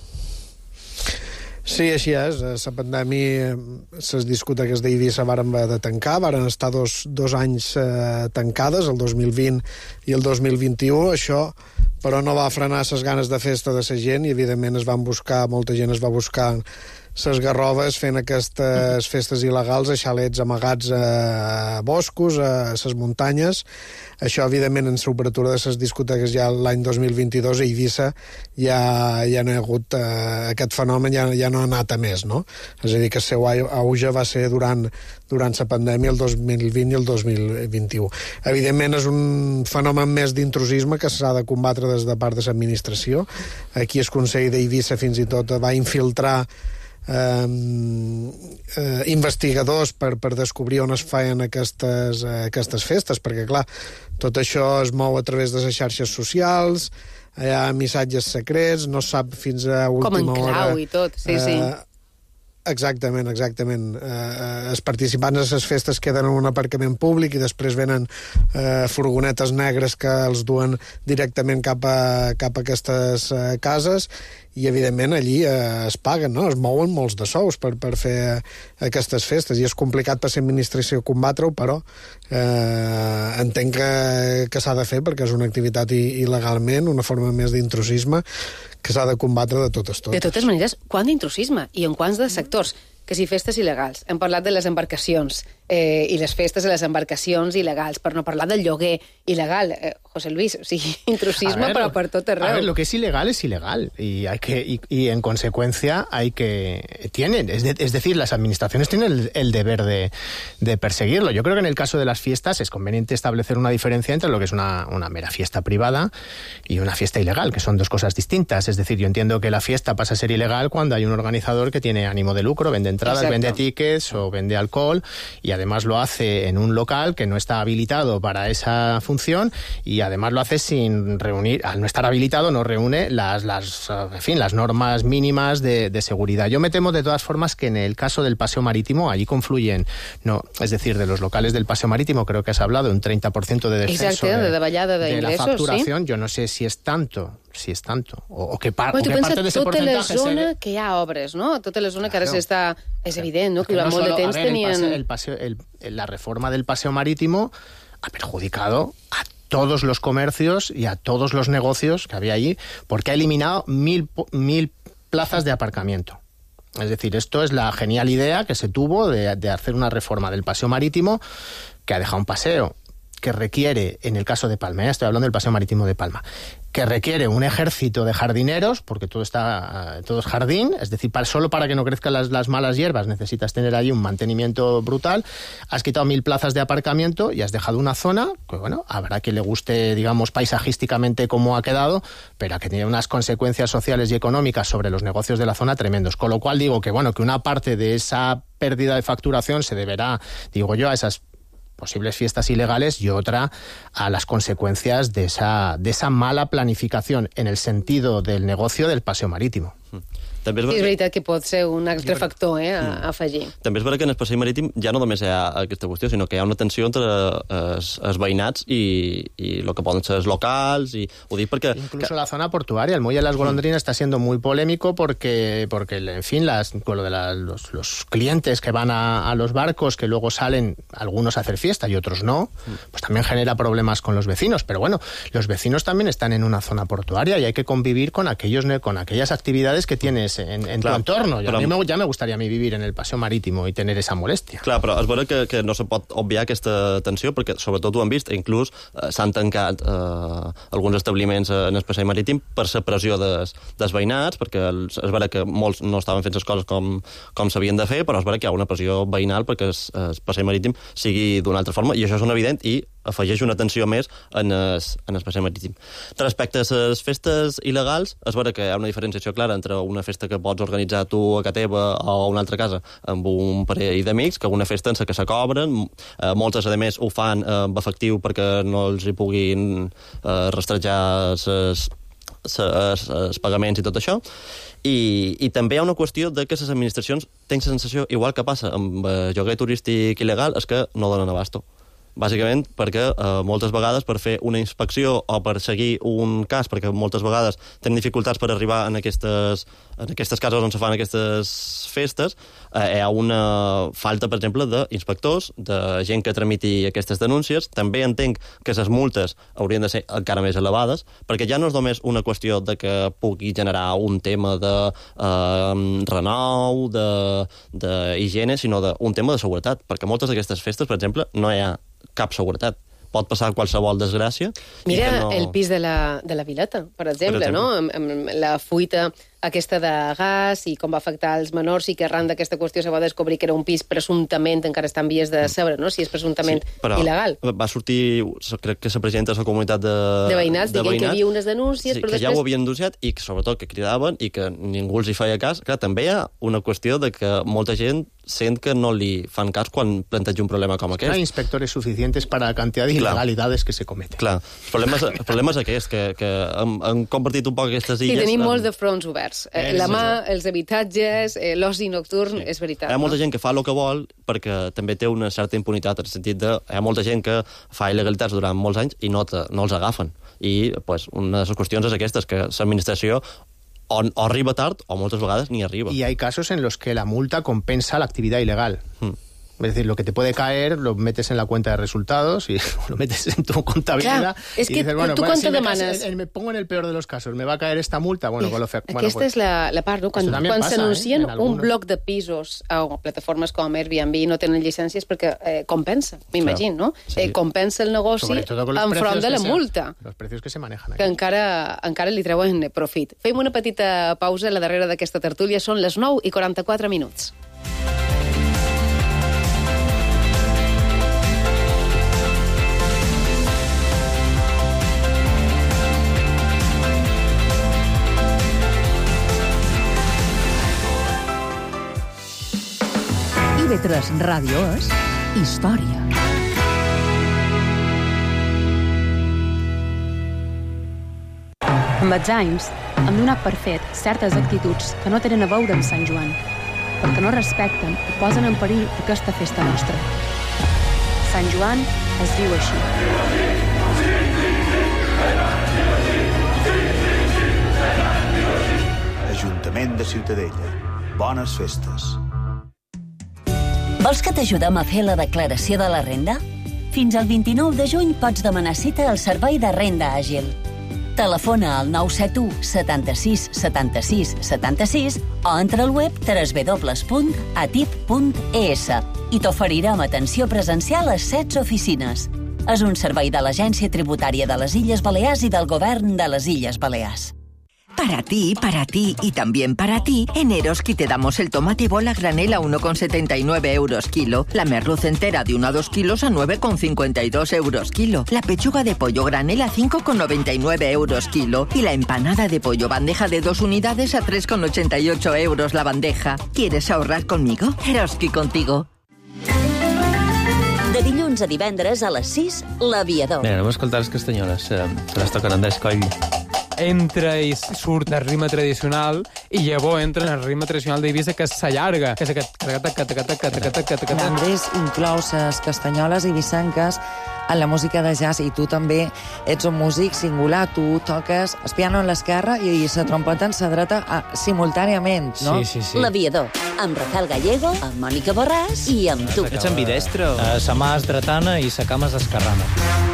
Sí, així és. La pandèmia, les discoteques d'Eivissa varen haver de tancar, varen estar dos anys tancades, el 2020 i el 2021. Això, però, no va frenar les ganes de festa de la gent i, evidentment, molta gent es va buscar les garroves fent aquestes festes il·legals a xalets amagats a boscos, a les muntanyes. Això, evidentment, en l'obertura de les discoteques ja l'any 2022 a Eivissa ja no hi ha hagut aquest fenomen, ja no ha anat a més, no? És a dir, que el seu auge va ser durant la pandèmia, el 2020 i el 2021. Evidentment, és un fenomen més d'intrusisme que s'ha de combatre des de part de l'administració. Aquí el Consell d'Eivissa fins i tot va infiltrar investigadors per descobrir on es feien aquestes festes, perquè, clar, tot això es mou a través de les xarxes socials, hi ha missatges secrets, no sap fins a última hora... Com en clau i tot, sí. Exactament. Els participants a les festes queden en un aparcament públic i després venen furgonetes negres que els duen directament cap a aquestes cases i, evidentment, allí es paguen, no? Es mouen molts de sous per fer aquestes festes i és complicat per l'administració combatre-ho, però entenc que s'ha de fer perquè és una activitat il·legalment, una forma més d'intrusisme que s'ha de combatre de totes. De totes maneres, quant d'intrusisme i en quants de sectors? Que si festes il·legals, hem parlat de les embarcacions, i les festes a les embarcacions il·legals, per no parlar del lloguer il·legal. José Luis, o sigui, intrusisme, pero por todo arreu. A ver, lo que es ilegal, y en consecuencia hay que... es decir, las administraciones tienen el deber de perseguirlo. Yo creo que en el caso de las fiestas es conveniente establecer una diferencia entre lo que es una mera fiesta privada y una fiesta ilegal, que son dos cosas distintas. Es decir, yo entiendo que la fiesta pasa a ser ilegal cuando hay un organizador que tiene ánimo de lucro, vende entradas, exacto, vende tickets o vende alcohol, y además lo hace en un local que no está habilitado para esa función, y además lo hace sin reunir, al no estar habilitado no reúne las normas mínimas de seguridad. Yo me temo de todas formas que en el caso del paseo marítimo allí confluyen, es decir, de los locales del paseo marítimo creo que has hablado, un 30% de descenso de la facturación, sí? Yo no sé si es tanto, o que parte de ese porcentaje... Tota la zona que hi ha obres, no? Tota la zona que ara s'està... És evident, no? Que durant molt de temps tenien... La reforma del paseo marítimo ha perjudicado a todos los comercios y a todos los negocios que había allí, porque ha eliminado 1.000 plazas de aparcamiento. Es decir, esto es la genial idea que se tuvo de hacer una reforma del paseo marítimo que ha dejado un paseo que requiere, en el caso de Palma, estoy hablando del paseo marítimo de Palma, que requiere un ejército de jardineros, porque todo es jardín, es decir, solo para que no crezcan las malas hierbas necesitas tener ahí un mantenimiento brutal. Has quitado 1.000 plazas de aparcamiento y has dejado una zona que, bueno, habrá quien le guste, digamos, paisajísticamente cómo ha quedado, pero que tiene unas consecuencias sociales y económicas sobre los negocios de la zona tremendos. Con lo cual digo que, bueno, que una parte de esa pérdida de facturación se deberá, digo yo, a esas posibles fiestas ilegales y otra a las consecuencias de esa mala planificación en el sentido del negocio del paseo marítimo. També és veritat que pot ser un altre factor a afegir. També és veritat que en el passeig marítim ja no només hi ha aquesta qüestió, sinó que hi ha una tensió entre els veïnats i el que poden ser els locals, i ho dic perquè... Incluso la zona portuaria, el muelle de las golondrinas está siendo muy polémico porque en fin, los clientes que van a los barcos, que luego salen algunos a hacer fiesta y otros no, pues también genera problemas con los vecinos. Pero bueno, los vecinos también están en una zona portuaria y hay que convivir con aquellas actividades que tienes en tu entorno. Ja me gustaría a mi vivir en el paseo marítimo i tener esa molèstia. Clar, però és veritat que no se pot obviar aquesta tensió, perquè sobretot ho han vist, inclús s'han tancat alguns establiments en el passeig marítim per la pressió dels veïnats, perquè és veritat que molts no estaven fent les coses com s'havien de fer, però és veritat que hi ha una pressió veïnal perquè el passeig marítim sigui d'una altra forma, i això és un evident, i afegeix una tensió més en el passeig marítim. Respecte a les festes il·legals, és vera que hi ha una diferenciació clara entre una festa que pots organitzar tu a casa teva o a una altra casa amb un parell d'amics, que una festa en la que se cobren. Moltes, a més, ho fan amb efectiu perquè no els hi puguin rastrejar els pagaments i tot això. I també hi ha una qüestió de que les administracions tenen la sensació, igual que passa amb lloguer turístic il·legal, és que no donen abasto. Bàsicament perquè moltes vegades per fer una inspecció o per seguir un cas, perquè moltes vegades tenen dificultats per arribar en aquestes cases on se fan aquestes festes, hi ha una falta, per exemple, d'inspectors, de gent que tramiti aquestes denúncies. També entenc que les multes haurien de ser encara més elevades, perquè ja no és només una qüestió de que pugui generar un tema de renou, d'higiene, sinó un tema de seguretat, perquè moltes d'aquestes festes, per exemple, no hi ha cap seguretat. Pot passar qualsevol desgràcia. Mira el pis de la Vileta, per exemple, no? Amb la fuita aquesta de gas i com va afectar els menors, i que arran d'aquesta qüestió se va descobrir que era un pis presumptament, encara està en vies de saber, no? Si és presumptament il·legal. Va sortir, crec que la presidenta de la comunitat de veïnats, dient que hi havia unes denúncies, sí, però que després... ja ho havien denunciat i que sobretot que cridaven i que ningú els hi feia cas. Clar, també hi ha una qüestió de que molta gent sent que no li fan cas quan planteja un problema com aquest. No hi ha inspectores suficientes para la cantidad de ilegalidades que se cometen. Clar, el problema és aquest, que han compartit un poc aquestes illes... Sí, tenim molts de fronts oberts. La mà, els habitatges, l'oci nocturn, és veritat. Hi ha molta gent que fa el que vol perquè també té una certa impunitat, en el sentit de... Hi ha molta gent que fa il·legalitats durant molts anys i no els agafen. I pues, una de les qüestions és aquestes, que l'administració o arriba tard o moltes vegades ni arriba. Y hay casos en los que la multa compensa la actividad ilegal. Es decir, lo que te puede caer lo metes en la cuenta de resultados y lo metes en tu contabilidad. Clar, és que dices, bueno, tu quan te demanes... Me pongo en el peor de los casos, me va a caer esta multa, bueno, con lo fe... Aquesta és la part, no? Quan s'anuncien un bloc de pisos o plataformes com Airbnb no tenen llicències perquè compensa, m'imagino, no? Sí. Compensa el negoci enfront de la multa. Los precios que se manejan aquí. Que encara li treuen profit. Fem una petita pausa a la darrera d'aquesta tertúlia. Són les 9:44 minuts. IB3 Ràdio és història. Amb els anys, hem donat per fet certes actituds que no tenen a veure amb Sant Joan, perquè no respecten i posen en perill aquesta festa nostra. Sant Joan es diu així. Ajuntament de Ciutadella. Bones festes. Vols que t'ajudem a fer la declaració de la renda? Fins al 29 de juny pots demanar cita al Servei de Renda Àgil. Telefona al 971 76 76 76 o entra al web www.atip.es i t'oferirem atenció presencial a 16 oficines. És un servei de l'Agència Tributària de les Illes Balears i del Govern de les Illes Balears. Para ti y también para ti, en Eroski te damos el tomate bola granel a 1,79 euros kilo, la merluz entera de 1 a 2 kilos a 9,52 euros kilo, la pechuga de pollo granel a 5,99 euros kilo y la empanada de pollo bandeja de 2 unidades a 3,88 euros la bandeja. ¿Quieres ahorrar conmigo? Eroski contigo. De dilluns a divendres a les 6, l'Aviador. Mira, anem a escoltar les castanyoles. Se les toquen Andrés Coll. Entra i surt el ritme tradicional i llavors entra en el ritme tradicional d'Eivissa, que s'allarga, que és aquest... Andrés inclou les castanyoles eivissenques en la música de jazz, i tu també ets un músic singular, tu toques el piano en l'esquerra i la trompeta en la dreta simultàniament, no? Sí. L'Aviador, amb Rafael Gallego, amb Mònica Borràs i amb tu. Ets ambidestre? Sa mà és dretana i sa cama és esquerrana.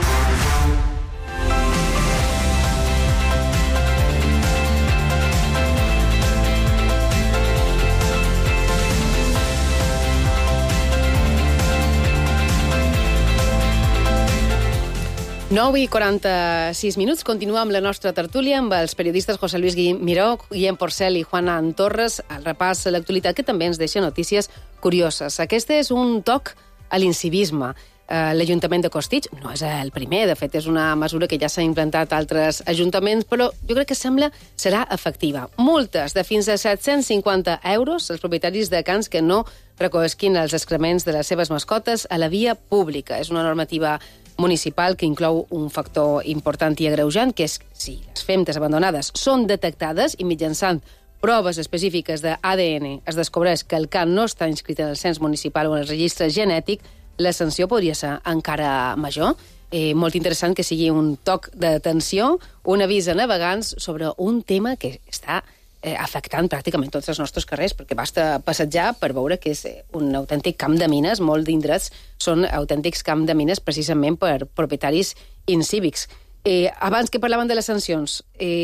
Nou i 46 minuts. Continuem amb la nostra tertúlia amb els periodistes José Luis Miró, Guillem Porcel i Juan Ann Torres. El repàs a l'actualitat que també ens deixa notícies curioses. Aquest és un toc a l'incivisme. L'Ajuntament de Costitx no és el primer, de fet és una mesura que ja s'ha implantat a altres ajuntaments, però jo crec que serà efectiva. Multes de fins a 750 euros als propietaris de cans que no recollisquin els excrements de les seves mascotes a la via pública. És una normativa municipal que inclou un factor important i agreujant, que és si les femtes abandonades són detectades i mitjançant proves específiques d'ADN es descobreix que el can no està inscrit en el cens municipal o en el registre genètic, la sanció podria ser encara major. Molt interessant que sigui un toc d'atenció, un avís a navegants sobre un tema que està afectant pràcticament tots els nostres carrers, perquè basta passejar per veure que és un autèntic camp de mines. Molts d'indrets són autèntics camp de mines precisament per propietaris incívics. Abans que parlaven de les sancions,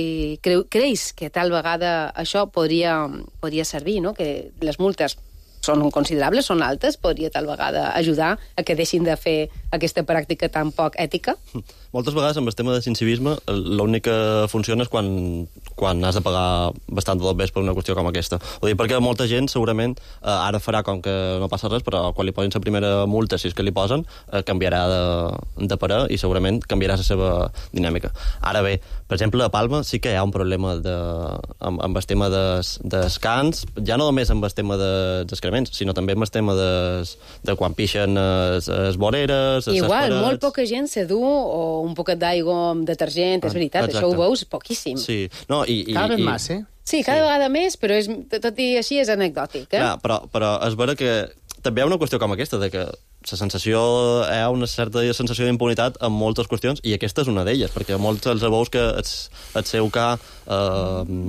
creus que tal vegada això podria servir, no? Que les multes són considerables, són altes, podria tal vegada ajudar a que deixin de fer aquesta pràctica tan poc ètica? Moltes vegades amb el tema de civisme l'únic que funciona és quan has de pagar bastant de dobbers per una qüestió com aquesta. Ho dic perquè molta gent segurament ara farà com que no passa res, però quan li posin la primera multa, si és que li posen, canviarà de parer i segurament canviarà la seva dinàmica. Ara bé, per exemple, a Palma sí que hi ha un problema amb el tema dels cans, ja no només amb el tema dels excrements, sinó també amb el tema de quan pixen les voreres, les igual, parets. molt poca gent se du o un poquet d'aigua amb detergent, és veritat, exacte. Això ho veus poquíssim. Sí, no, cada vegada més, Sí, cada vegada més, però tot i així és anecdòtic. Clar, però és vera que també hi ha una qüestió com aquesta, de que la sensació, hi ha una certa sensació d'impunitat en moltes qüestions, i aquesta és una d'elles, perquè molts els veus que el seu ca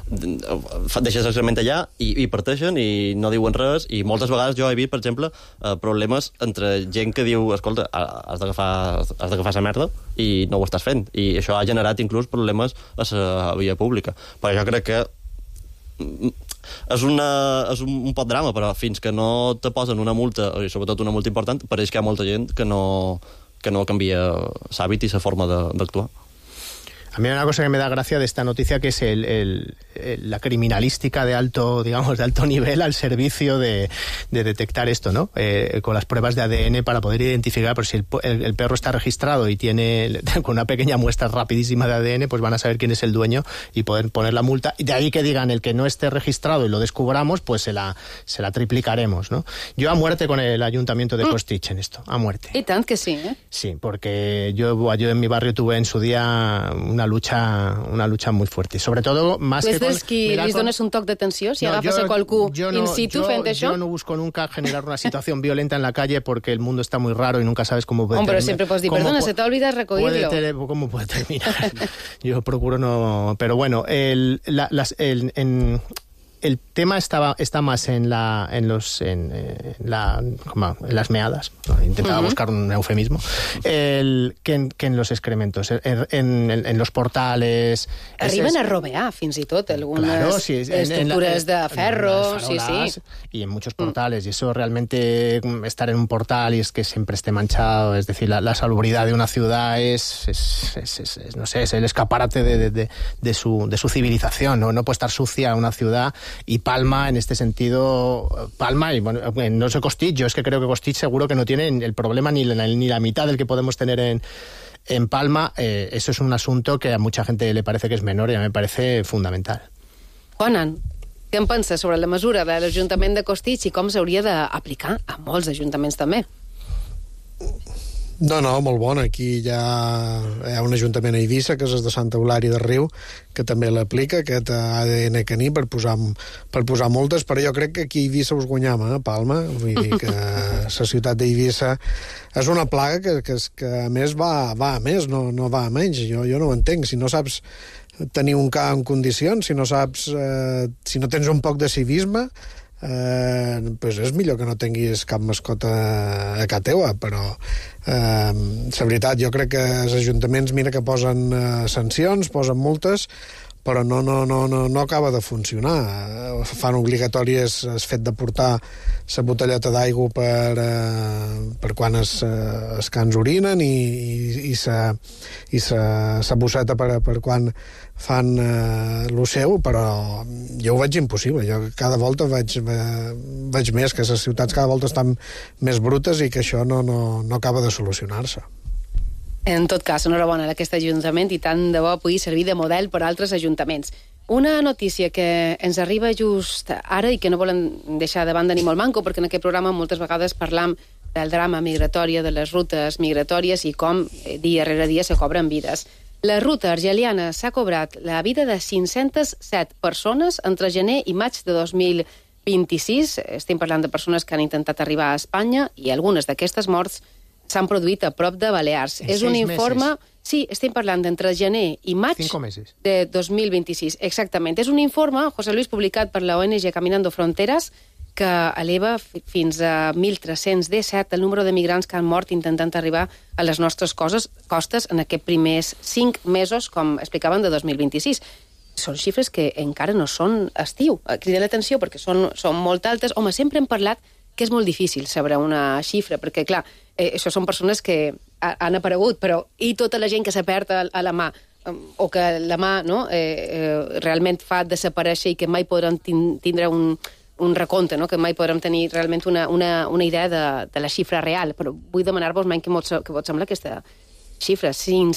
deixes l'excrement allà i parteixen i no diuen res, i moltes vegades jo he vist, per exemple, problemes entre gent que diu, escolta, has d'agafar la merda i no ho estàs fent, i això ha generat inclús problemes a la via pública. Però jo crec que és un pot drama, però fins que no te posen una multa, i sobretot una multa important, pareix que hi ha molta gent que no canvia l'hàbit i la forma d'actuar. A mí hay una cosa que me da gracia de esta noticia, que es la criminalística de alto nivel al servicio de detectar esto, ¿no? Con las pruebas de ADN para poder identificar, por si el perro está registrado y tiene con una pequeña muestra rapidísima de ADN, pues van a saber quién es el dueño y poder poner la multa. Y de ahí que digan, el que no esté registrado y lo descubramos, pues se la triplicaremos, ¿no? Yo a muerte con el Ayuntamiento de Costitx en esto, a muerte. Y tant que sí, ¿eh? Sí, porque yo en mi barrio tuve en su día una lucha muy fuerte. Sobre todo, más que con... que li dones un toc d'atenció si agafes a qualcú in situ fent això? Yo no busco nunca generar una situación violenta en la calle porque el mundo está muy raro y nunca sabes cómo puede terminar. Pero siempre puedes decir, perdona, se te ha olvidado recogerlo. ¿Cómo puede terminar? Yo procuro no... Pero bueno, el tema está más en las meadas. Intentaba buscar un eufemismo. Que en los excrementos, en los portales. Arriben a robear, fins i tot, algunes estructures de ferro. Sí. Y en muchos portales. Y eso realmente, estar en un portal y es que siempre esté manchado, es decir, la salubridad de una ciudad es no sé, es el escaparate de su civilización, ¿no? No puede estar sucia una ciudad. Y Palma, en este sentido, y bueno, no sé Costitx, yo es que creo que Costitx seguro que no tiene el problema ni la mitad del que podemos tener en Palma. Eso es un asunto que a mucha gente le parece que es menor y a mí me parece fundamental. Juanan, què en penses sobre la mesura de l'Ajuntament de Costitx i com s'hauria d'aplicar a molts ajuntaments també? No, molt bona. Aquí hi ha un ajuntament a Eivissa, que és el de Santa Eulària de Riu, que també l'aplica, aquest ADN caní, per posar multes, però jo crec que aquí a Eivissa us guanyam, Palma. Vull dir que la ciutat d'Eivissa és una plaga que a més va a més, no va a menys. Jo no ho entenc. Si no saps tenir un ca en condicions, si no tens un poc de civisme, pues és millor que no tinguis cap mascota a casa teua, però la veritat, jo crec que els ajuntaments, mira que posen sancions, posen multes, però no acaba de funcionar. Fan obligatori el fet de portar la botelleta d'aigua per quan els cans orinen i la bosseta per quan fan lo seu, però jo ho veig impossible. Jo cada volta veig més que les ciutats cada volta estan més brutes i que això no acaba de solucionar-se. En tot cas, enhorabona a aquest Ajuntament i tant de bo pugui servir de model per a altres ajuntaments. Una notícia que ens arriba just ara i que no volen deixar de banda ni molt manco, perquè en aquest programa moltes vegades parlam del drama migratori, de les rutes migratòries i com dia rere dia se cobren vides. La ruta argeliana s'ha cobrat la vida de 507 persones entre gener i maig de 2026. Estem parlant de persones que han intentat arribar a Espanya i algunes d'aquestes morts s'han produït a prop de Balears. És un informe... Sí, estem parlant d'entre gener i maig de 2026. Exactament. És un informe, José Luis, publicat per la ONG Caminando Fronteras, que eleva fins a 1.317 el número de migrants que han mort intentant arribar a les nostres costes en aquests primers 5 mesos, com explicaven, de 2026. Són xifres que encara no són estiu. Crida l'atenció perquè són molt altes. Home, sempre hem parlat que és molt difícil saber una xifra, perquè, clar, això són persones que han aparegut, però i tota la gent que s'ha perd a la mà, o que la mà realment fa desaparèixer i que mai podran tindre un recompte, que mai podrem tenir realment una idea de la xifra real. Però vull demanar-vos, que vos sembla aquesta xifra,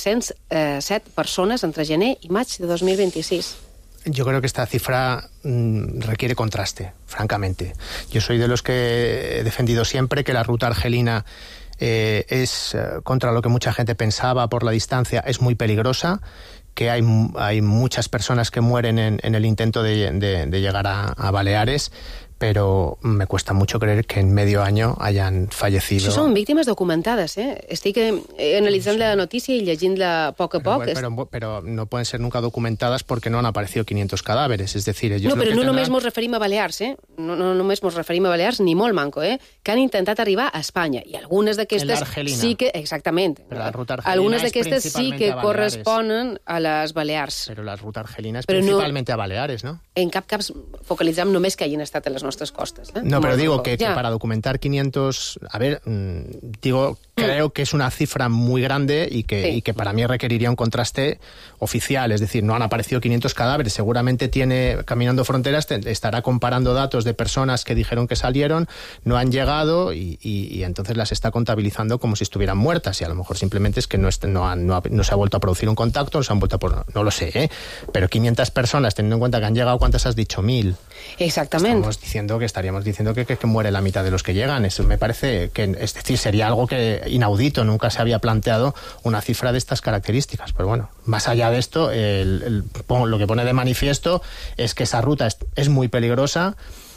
507 persones entre gener i maig de 2026. Yo creo que esta cifra requiere contraste, francamente. Yo soy de los que he defendido siempre que la ruta argelina es, contra lo que mucha gente pensaba por la distancia, es muy peligrosa, que hay muchas personas que mueren en el intento de llegar a Baleares, pero me cuesta mucho creer que en medio año hayan fallecido. Això són víctimes documentades, Estic analitzant la notícia y leyéndola poco a poco. Pero no pueden ser nunca documentadas porque no han aparecido 500 cadáveres, es decir, ellos... No, però no només ens referim a Balears, No només ens referim a Balears, ni molt manco, que han intentat arribar a Espanya, i algunes d'aquestes sí que... Exactament. Algunes d'aquestes sí que corresponen a les Balears. Però la ruta argelina és principalment a Baleares, ¿no? En cap focalitzem només que hagin estat a les nostres costes. No, pero digo que para documentar 500... A ver, creo que es una cifra muy grande y que para mí requeriría un contraste oficial, es decir, no han aparecido 500 cadáveres, seguramente Caminando Fronteras estará comparando datos de personas que dijeron que salieron, no han llegado y entonces las está contabilizando como si estuvieran muertas, y a lo mejor simplemente es que no se ha vuelto a producir un contacto, no se han vuelto no lo sé, pero 500 personas, teniendo en cuenta que han llegado, ¿cuántas has dicho? 1000. Exactamente. Estaríamos diciendo que muere la mitad de los que llegan. Eso me parece que, es decir, sería algo que inaudito, nunca se había planteado una cifra de estas características. Pero bueno, más allá de esto, lo que pone de manifiesto es que esa ruta es muy peligrosa.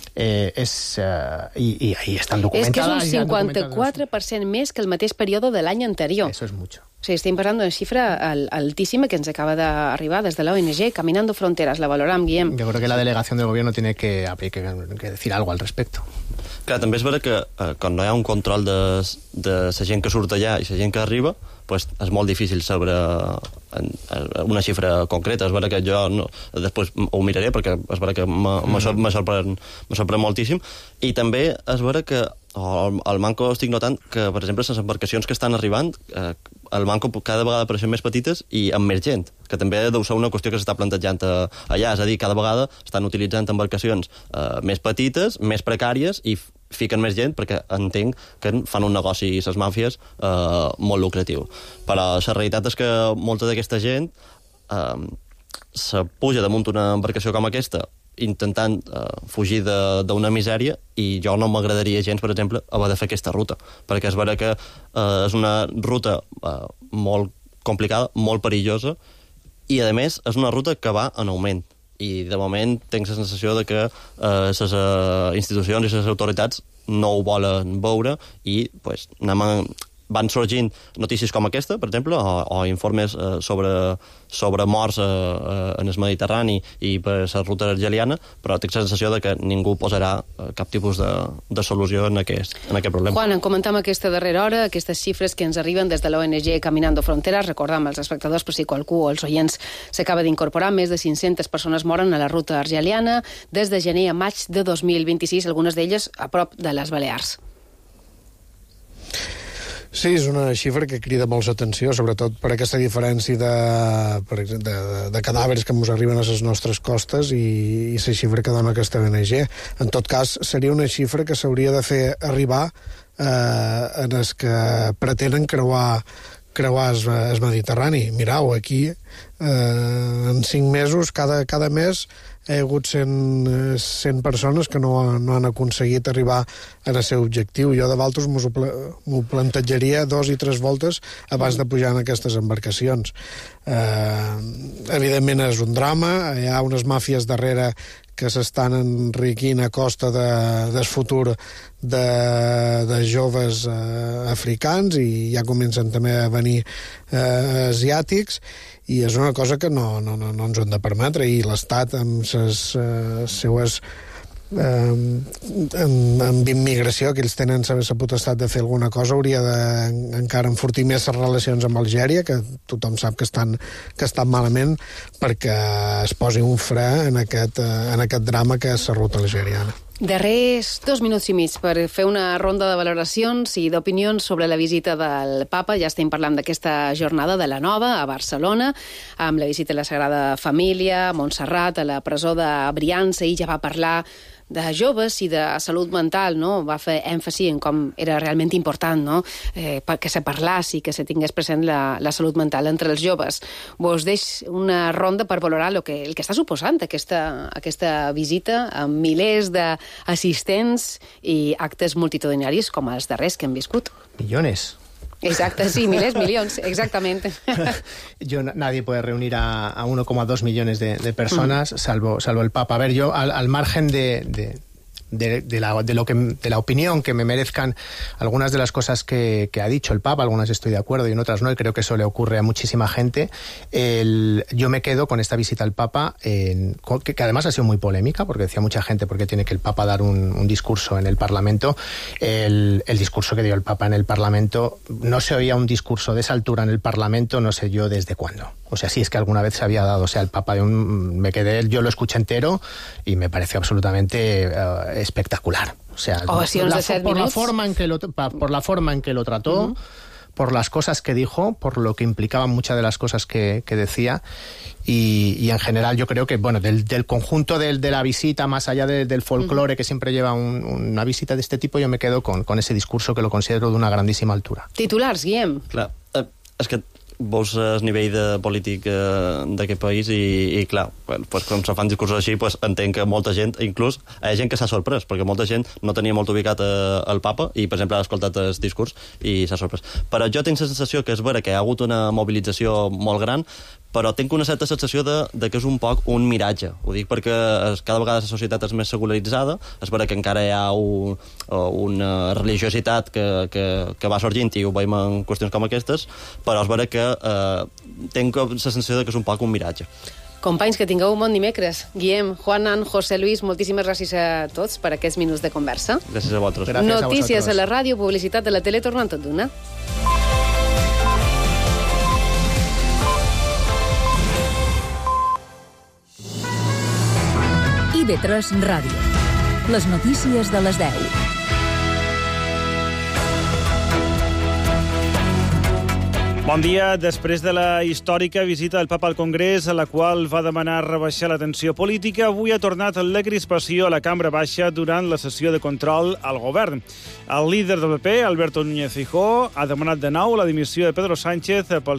Y ahí están documentadas. És que és un 54% més que el mateix període de l'any anterior. Eso es mucho. Sí, estem parlant d'una xifra altíssima que ens acaba d'arribar des de l'ONG Caminando Fronteras. La valoram, Guillem. Yo creo que la delegación del gobierno tiene que decir algo al respecto. Clar, també és vera que quan no hi ha un control de la gent que surt allà i la gent que arriba, pues és molt difícil saber una xifra concreta. És vera que jo després ho miraré perquè és vera que me sorprèn moltíssim. I també és vera que al Manco estic notant que, per exemple, les embarcacions que estan arribant, al Manco cada vegada apareixen més petites i amb més gent, que també deu ser una qüestió que s'està plantejant allà. És a dir, cada vegada estan utilitzant embarcacions més petites, més precàries, i fiquen més gent perquè entenc que fan un negoci, les màfies, molt lucratiu. Però la realitat és que molta d'aquesta gent se puja damunt una embarcació com aquesta intentant fugir d'una misèria, i jo no m'agradaria gens, per exemple, haver de fer aquesta ruta, perquè és vera que és una ruta molt complicada, molt perillosa, i a més és una ruta que va en augment. I de moment tinc la sensació de que les institucions i les autoritats no ho volen veure, i pues, van sorgint notícies com aquesta, per exemple, o informes sobre morts en el Mediterrani i per la ruta argeliana, però tinc la sensació de que ningú posarà cap tipus de solució en aquest problema. Juan, en comentam aquesta darrera hora, aquestes xifres que ens arriben des de l'ONG Caminando Fronteras. Recordam als espectadors, per si qualcú o els oients s'acaba d'incorporar, més de 500 persones moren a la ruta argeliana des de gener a maig de 2026, algunes d'elles a prop de les Balears. Sí, és una xifra que crida molt l'atenció, sobretot per aquesta diferència de cadàvers que ens arriben a les nostres costes i la xifra que dona aquesta ONG. En tot cas, seria una xifra que s'hauria de fer arribar en els que pretenen creuar el Mediterrani. Mirau, aquí, en 5 mesos, cada mes, hi ha hagut 100 persones que no han aconseguit arribar al seu objectiu. Jo de Valtros m'ho plantejaria 2 i 3 voltes abans de pujar en aquestes embarcacions. Evidentment és un drama, hi ha unes màfies darrere que s'estan enriquint a costa del futur de joves africans, i ja comencen també a venir asiàtics, i és una cosa que no ens ho hem de permetre, i l'Estat amb les seues amb immigració, que ells tenen la potestat de fer alguna cosa, hauria d'encara enfortir més les relacions amb Algèria, que tothom sap que estan malament, perquè es posi un fre en aquest drama que és la ruta algeriana. Darrers 2 minuts i mig per fer una ronda de valoracions i d'opinions sobre la visita del Papa. Ja estem parlant d'aquesta jornada de la Nova a Barcelona, amb la visita a la Sagrada Família, a Montserrat, a la presó de Briança, i ja va parlar de joves i de salut mental, no? Va fer èmfasi en com era realment important, no? Que se parlàs i que se tingués present la salut mental entre els joves. Vos deix una ronda per valorar el que està suposant aquesta visita, amb milers d'assistents i actes multitudinaris com els darrers que hem viscut. Millones. Exacte, sí, milers, milions, exactamente. Nadie puede reunir a 1,2 millones de personas, salvo el Papa. A ver, yo al margen de de la opinión que me merezcan algunas de las cosas que ha dicho el Papa. Algunas estoy de acuerdo y en otras no, y creo que eso le ocurre a muchísima gente. Yo me quedo con esta visita al Papa, que además ha sido muy polémica, porque decía mucha gente, ¿por qué tiene que el Papa dar un discurso en el Parlamento? El discurso que dio el Papa en el Parlamento, no se oía un discurso de esa altura en el Parlamento, no sé yo desde cuándo. O sea, si es que alguna vez se había dado, o sea, el Papa yo lo escuché entero y me pareció absolutamente espectacular. O sea, por la forma en que lo trató, por las cosas que dijo, por lo que implicaban muchas de las cosas que decía, y en general yo creo que, bueno, del conjunto de la visita, más allá del folclore que siempre lleva una visita de este tipo, yo me quedo con ese discurso que lo considero de una grandísima altura. Titulars, Guillem. Clar, és que veus el nivell de polític d'aquest país i clar, pues, quan se fan discursos així, pues, entenc que molta gent, inclús hi ha gent que s'ha sorprès, perquè molta gent no tenia molt ubicat el Papa i, per exemple, ha escoltat el discurs i s'ha sorprès. Però jo tinc la sensació que és vera que hi ha hagut una mobilització molt gran, però tinc una certa sensació de que és un poc un miratge. Ho dic perquè cada vegada la societat és més secularitzada, és vera que encara hi ha una religiositat que va sorgint i ho veiem en qüestions com aquestes, però és vera que tinc la sensació que és un poc un miratge. Companys, que tingueu un bon dimecres. Guillem, Juanan, José Luis, moltíssimes gràcies a tots per aquests minuts de conversa. Gràcies a vosaltres. Notícies a la ràdio, publicitat a la tele, tornant tot d'una. IB3 Ràdio. Les notícies de les 10. Bon dia. Després de la històrica visita del Papa al Congrés, a la qual va demanar rebaixar la tensió política, avui ha tornat la crispació a la cambra baixa durant la sessió de control al govern. El líder del PP, Alberto Núñez Feijóo, ha demanat de nou la dimissió de Pedro Sánchez pel